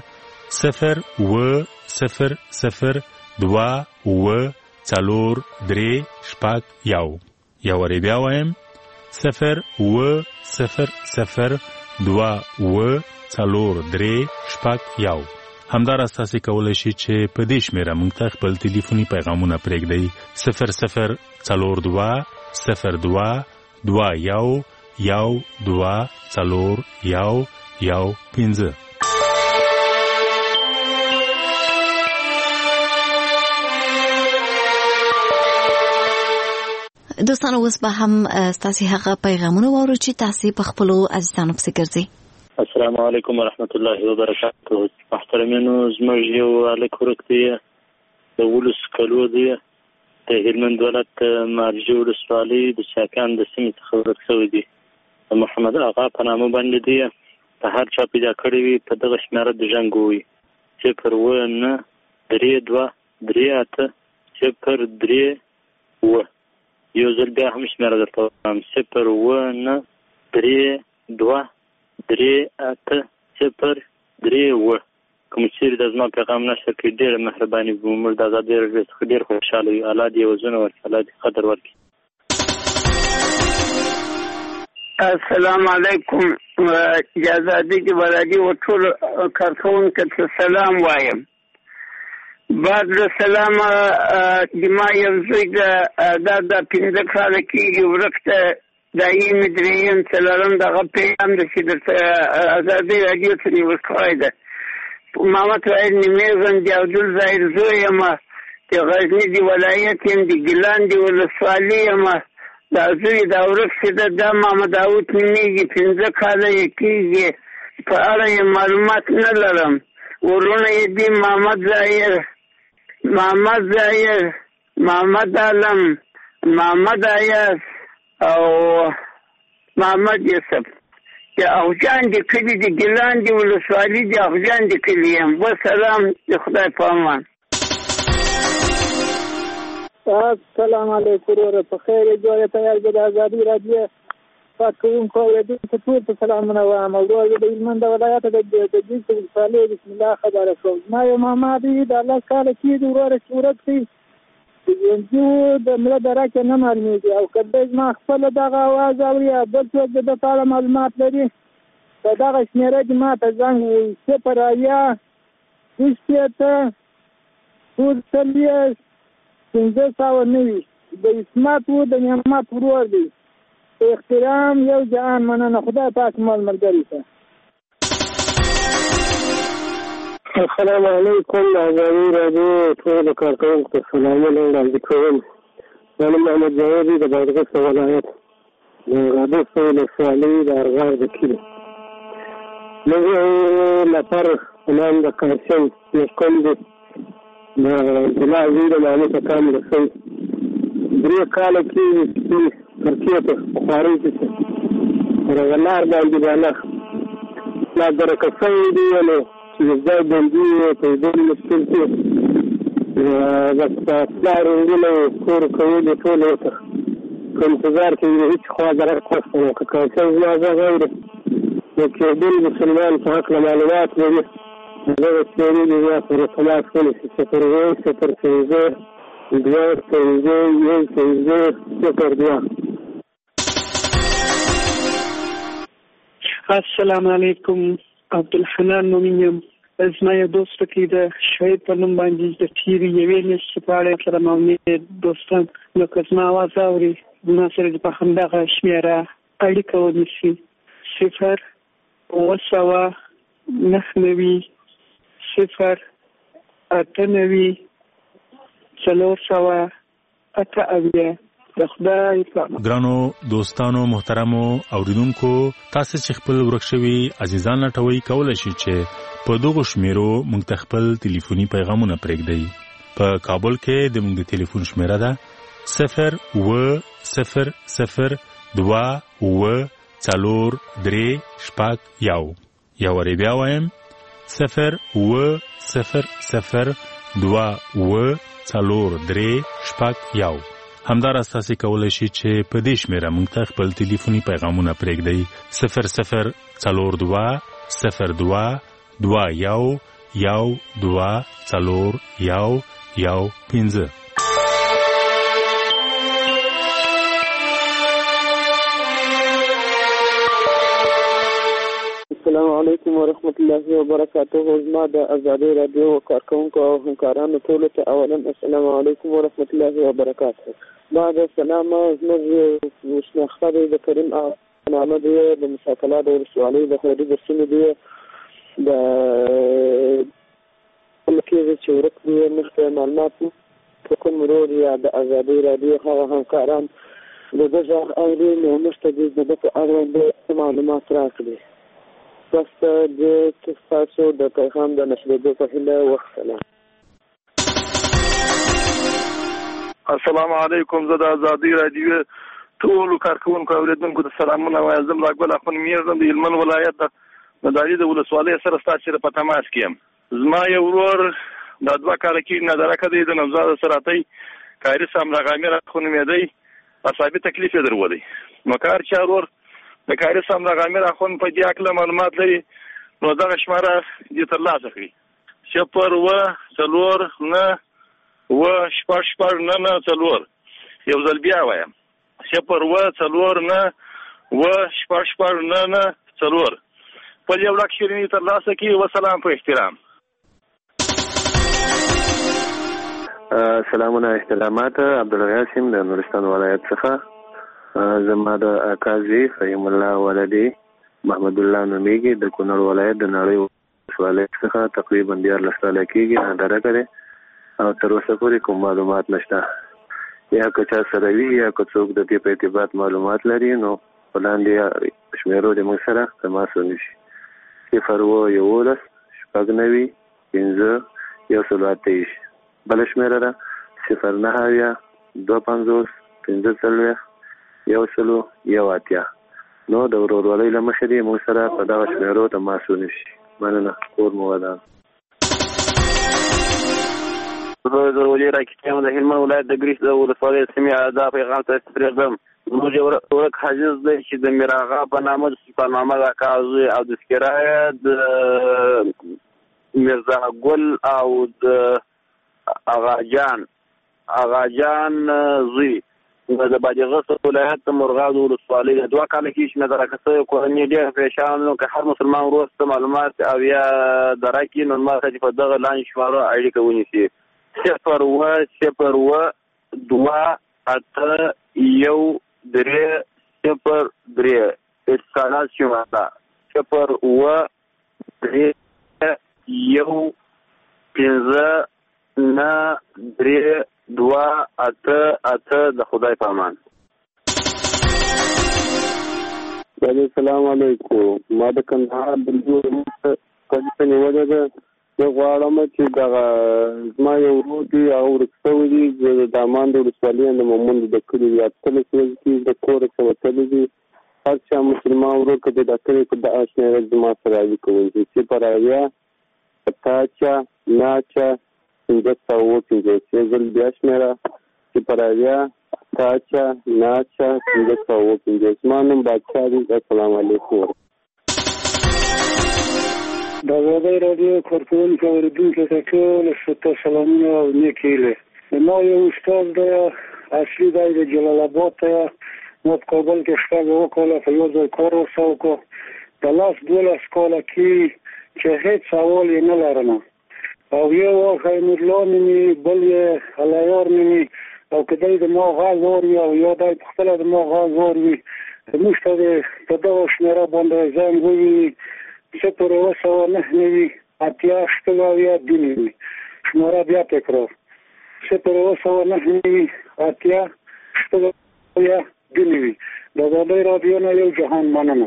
0800243 یا وری بیا وایم 0800243 همدارس تاسو کولای شئ چې په دې شمیره موږ ته خپل ټلیفوني پیغامونه پرېږدئ 00221224115. دوستانو اوس به هم ستاسو هغه پیغامونه واورو چې تاسو په خپل عزیزانو پسې ګرځي. السلام علیکم ورحمت الله وبرکاته. محترمینو، زموږ یو هلک ورک دی د 12 کالو دی د هلمند ولایت مارجې ولسوالۍ د چاکان د سیمې څخه ورک شوی دی. د محمد آغا په نامه باندې دی. په هر چا پیدا کړی وي په دغه شمېره د ژوند وي 01938 یو ځل بیا هم شمېره درته وایم 01938 کوم چیرې د زما پیغام نشر کړي ډېره مهرباني به موږ د ازادۍ راډیو څخه ډېر خوشحاله یو. الله دې وزونه ورکړي، الله دې قدر ورکړي. السلام علیکم. ازادۍ راډیو ټول کارکونکو ته سلام وایم. بعد له سلامه د ما یو زوی د 15 کاله کېږي ورک ته دایي مې درېیم څلورم دغه پیغام ده چې درته ازادۍ راډیو ته نیول کړی ده. محمد وحید نیمېزم د عبدالظاهر زوی یم، د غزني د ولایت یم، د ګیلان د ولسوالۍ یم. دا زوی دا ورک چې ده دا محمد داود نومېږي، 15 کاله یې کېږي. په اړه یې معلومات نه لرم. ورونه یې دي محمد ظاهر، محمد عالم، محمد عیاض او محمد یوسف. د اغجان د کلي د ګیلان د ولسوالۍ د اغجان د کلي یم. وسلام، د خدای په امان. السلام علیکم وروره، په خیر جوړه تیار د ازادۍ راډیو کارکوونکو اوریدونکو ټول ته سلامونه وایم. او زه د هلمند ولایت د جیز ولسوالۍ بسم الله خبره کوم. ما یو ماما دی د 10 کاله کېږي وروره چې ورک دی د ژوندي د مړه درکه نه معلومېږي. او که دی زما خپله دغه اواز اوري یا بل څوک د ده په اړه معلومات لري په دغه شمېره دې ما ته زنګ ووایي 080 د اسمت و د نعمت ورور دی. احترام یو جهان مننه. خدای پاک مال ملګری شه. السلام علیکم. ازادۍ راډیو ټول کارکوونکو ته سلامونه وړاندې کوم. زه محمد جاوید د بادغیس ولایت د غابس ولسوالۍ د ارغار د کلي. موږ نفر په نام د قاسم مسکن دی د عبدالله زوی د محمود اکام رسۍ 3 کاله کېږي چې ترکیې ته خوارۍ کې پر هغه لار باندې بالغ لا درکه شوی دی نو چې ځای بندي په ډېر مشکل کې بس پلار ورونه کور کول ټول ورته په انتظار کې هېڅ خوا درک وسته نو که قاسم زما غږ اوري نو کېدل مسلمان په هکله معلومات لري دغه څېړنې دې زما سره تماس ونیسي 010152102. السلام علیکم. عبدالحنان نومیم. زما یو دوست کې د شهید په نوم باندې د تیرې یوې میاشتې په اړه سره مونږ دوستان نو که زما اواز اوري زما سره د په همدغه شمېره اړیکه ونیسي 0 ګرانو دوستانو محترمو اوریدونکو تاسو چې خپل ورکشوي عزیزان لټوي کولای شئ چې په دغه شمیرو مونږ خپل ټلیفوني پیغامونه پرېږدئ په کابل کې د مونږ د ټلیفون شمیره ده 0100243 یو ری بیا وایم 0100243 همدار اساسي کولای شي چې په دې شمیره مونږ ته خپل ټلیفوني پیغامونه پرېږدئ 00222 السلام علیکم ورحمت الله وبرکاته. زما د آزادۍ رادیو کارکونکو او همکارانو ټولو ته اولا السلام علیکم ورحمت الله وبرکاته. بعد السلام زموږ شناخته دی د کریم نامه دی د مشاکله د ولسوالۍ د خیري درسونه دی د کله چې ورک دی مخته معلومات په کوم رول یا د آزادۍ رادیو هغه همکاران د دغه اوري نو مخته دی د اړوند معلومات راکړي. بس د تاسو د پیغام د نشریدو په هیله وختله. السلام علیکم. زه د آزادۍ رادیو ټول کارکونکو اوریدونکو ته سلامونه وایم. زه لاګول خپل میرزم د هلمند ولایت د مداري د ولسوالۍ سره ستاسو په تماس کې. زما یو ورور د 2 کال کې نه درکه دی د نوزاد سراتۍ کاری سم لغامره خو نومېدی اصابي تکلیف درولې نو کار چارور د کاری سم لغامره خو په دې اکل معلومات لري نو دا شماره دې تر لاسه کړی 0 یو ځل بیا وایم 0 په یو لک شیرینی تر لاسه کې وسلام په احترام. سلامونه احترامات. عبدالغاسم د نورستان ولایت څخه. زما د اکازي فهم الله ولدي محمد الله نوميږي د کونړ ولایت د نړۍ ولایت څخه تقریبا 14 سال کېږي نه درکه ده او تر اوسه پورې کوم معلومات نشته. یا که چا سره وي یا که څوک د دې په ارتباط معلومات لري نو وړاندې شمیرو د موږ سره تماس ونیسي. 0 شپږ 123 بل شمیره ده 0 250 15 1 نو د ورورولۍ له مخې دې موږ سره په دغه شمیرو تماس ونیسي. مننه. کور مو ودان. زه ولې راکېم د هلمند ولایت د ګریس د ولسوالۍ سیمې دا پیغام ته پرېږدم. زموږ یو ورک حاجز دی چې د میراغا په نامه د سلطان محمد اکا زوی او د سکرایه د میرزا ګل او د اغاجان زوی د بادغیس ولایت د مرغاب ولسوالۍ د 2 کال کې شنه درکسه کورنۍ ډېر پریشان نو که هر مسلمان وروسته معلومات او یا درکې نو ما ته په دغه لاندې شماره اړیکه ونیسي 0 اسکالات شماره 0 د خدای په امان. السلام علیکم. ما د کندهار د کلیسا نیولې ده. زه غواړم چې دغه زما یو ورور دی او ورکسوي دي د دامان د ولسوالۍ د مومند د کلي یادتل کې د کور څخه وتلی دي. هر چا مسلمان ورور که د کلي په دغه شمېره زما سره اړیکه ونیسي 0 ځل بیا شمېره 0 زما نوم باچا دی. السلام علیکم. د آزادۍ رادیو کارکونکو اوریدونکو ته ټول سلامونه او نیکې هیلې. ما یو استاد دی اصلي دی د جلال آباد دی. ما په کابل کې 7 کاله په یو ځای کار ورسره وکړ. د 12 کاله کې چې هیڅ سوال یې نه لرم او یو واخه نورلا مې بل یې علیار مې او کدی د ما غاز وری او یا دای خپل د ما غاز وری موږ ته په دغه شمیره باندې ځان وی چې پر وسو نه نیوي اتیا شتلویا دیني شمیره بیا تکرار چې پر وسو نه نیوي اتیا شتلویا دیني دا د رادیو نه یو جهان مننه.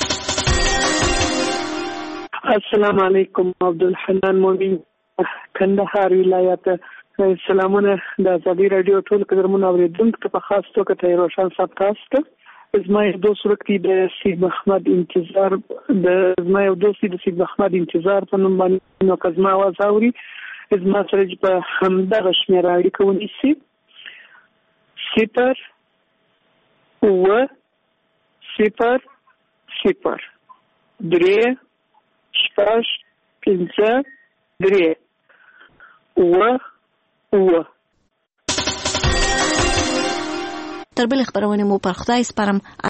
السلام علیکم عبدالحنان مومن کندهار ولایت. سلامونه د ازادي رادیو ټول قدرمن اوریدونکو ته په خاص توګه ته روشن صاحب تاسو ته زما یو دوست ورکړي د سید محمد انتظار په نوم باندې نو کزما आवाज اوري زما سره په همدغه شمیره اړیکه ونیسي 0-0-0-0-3-5-3 تر بل خبرونه مو پر خدای سپارم.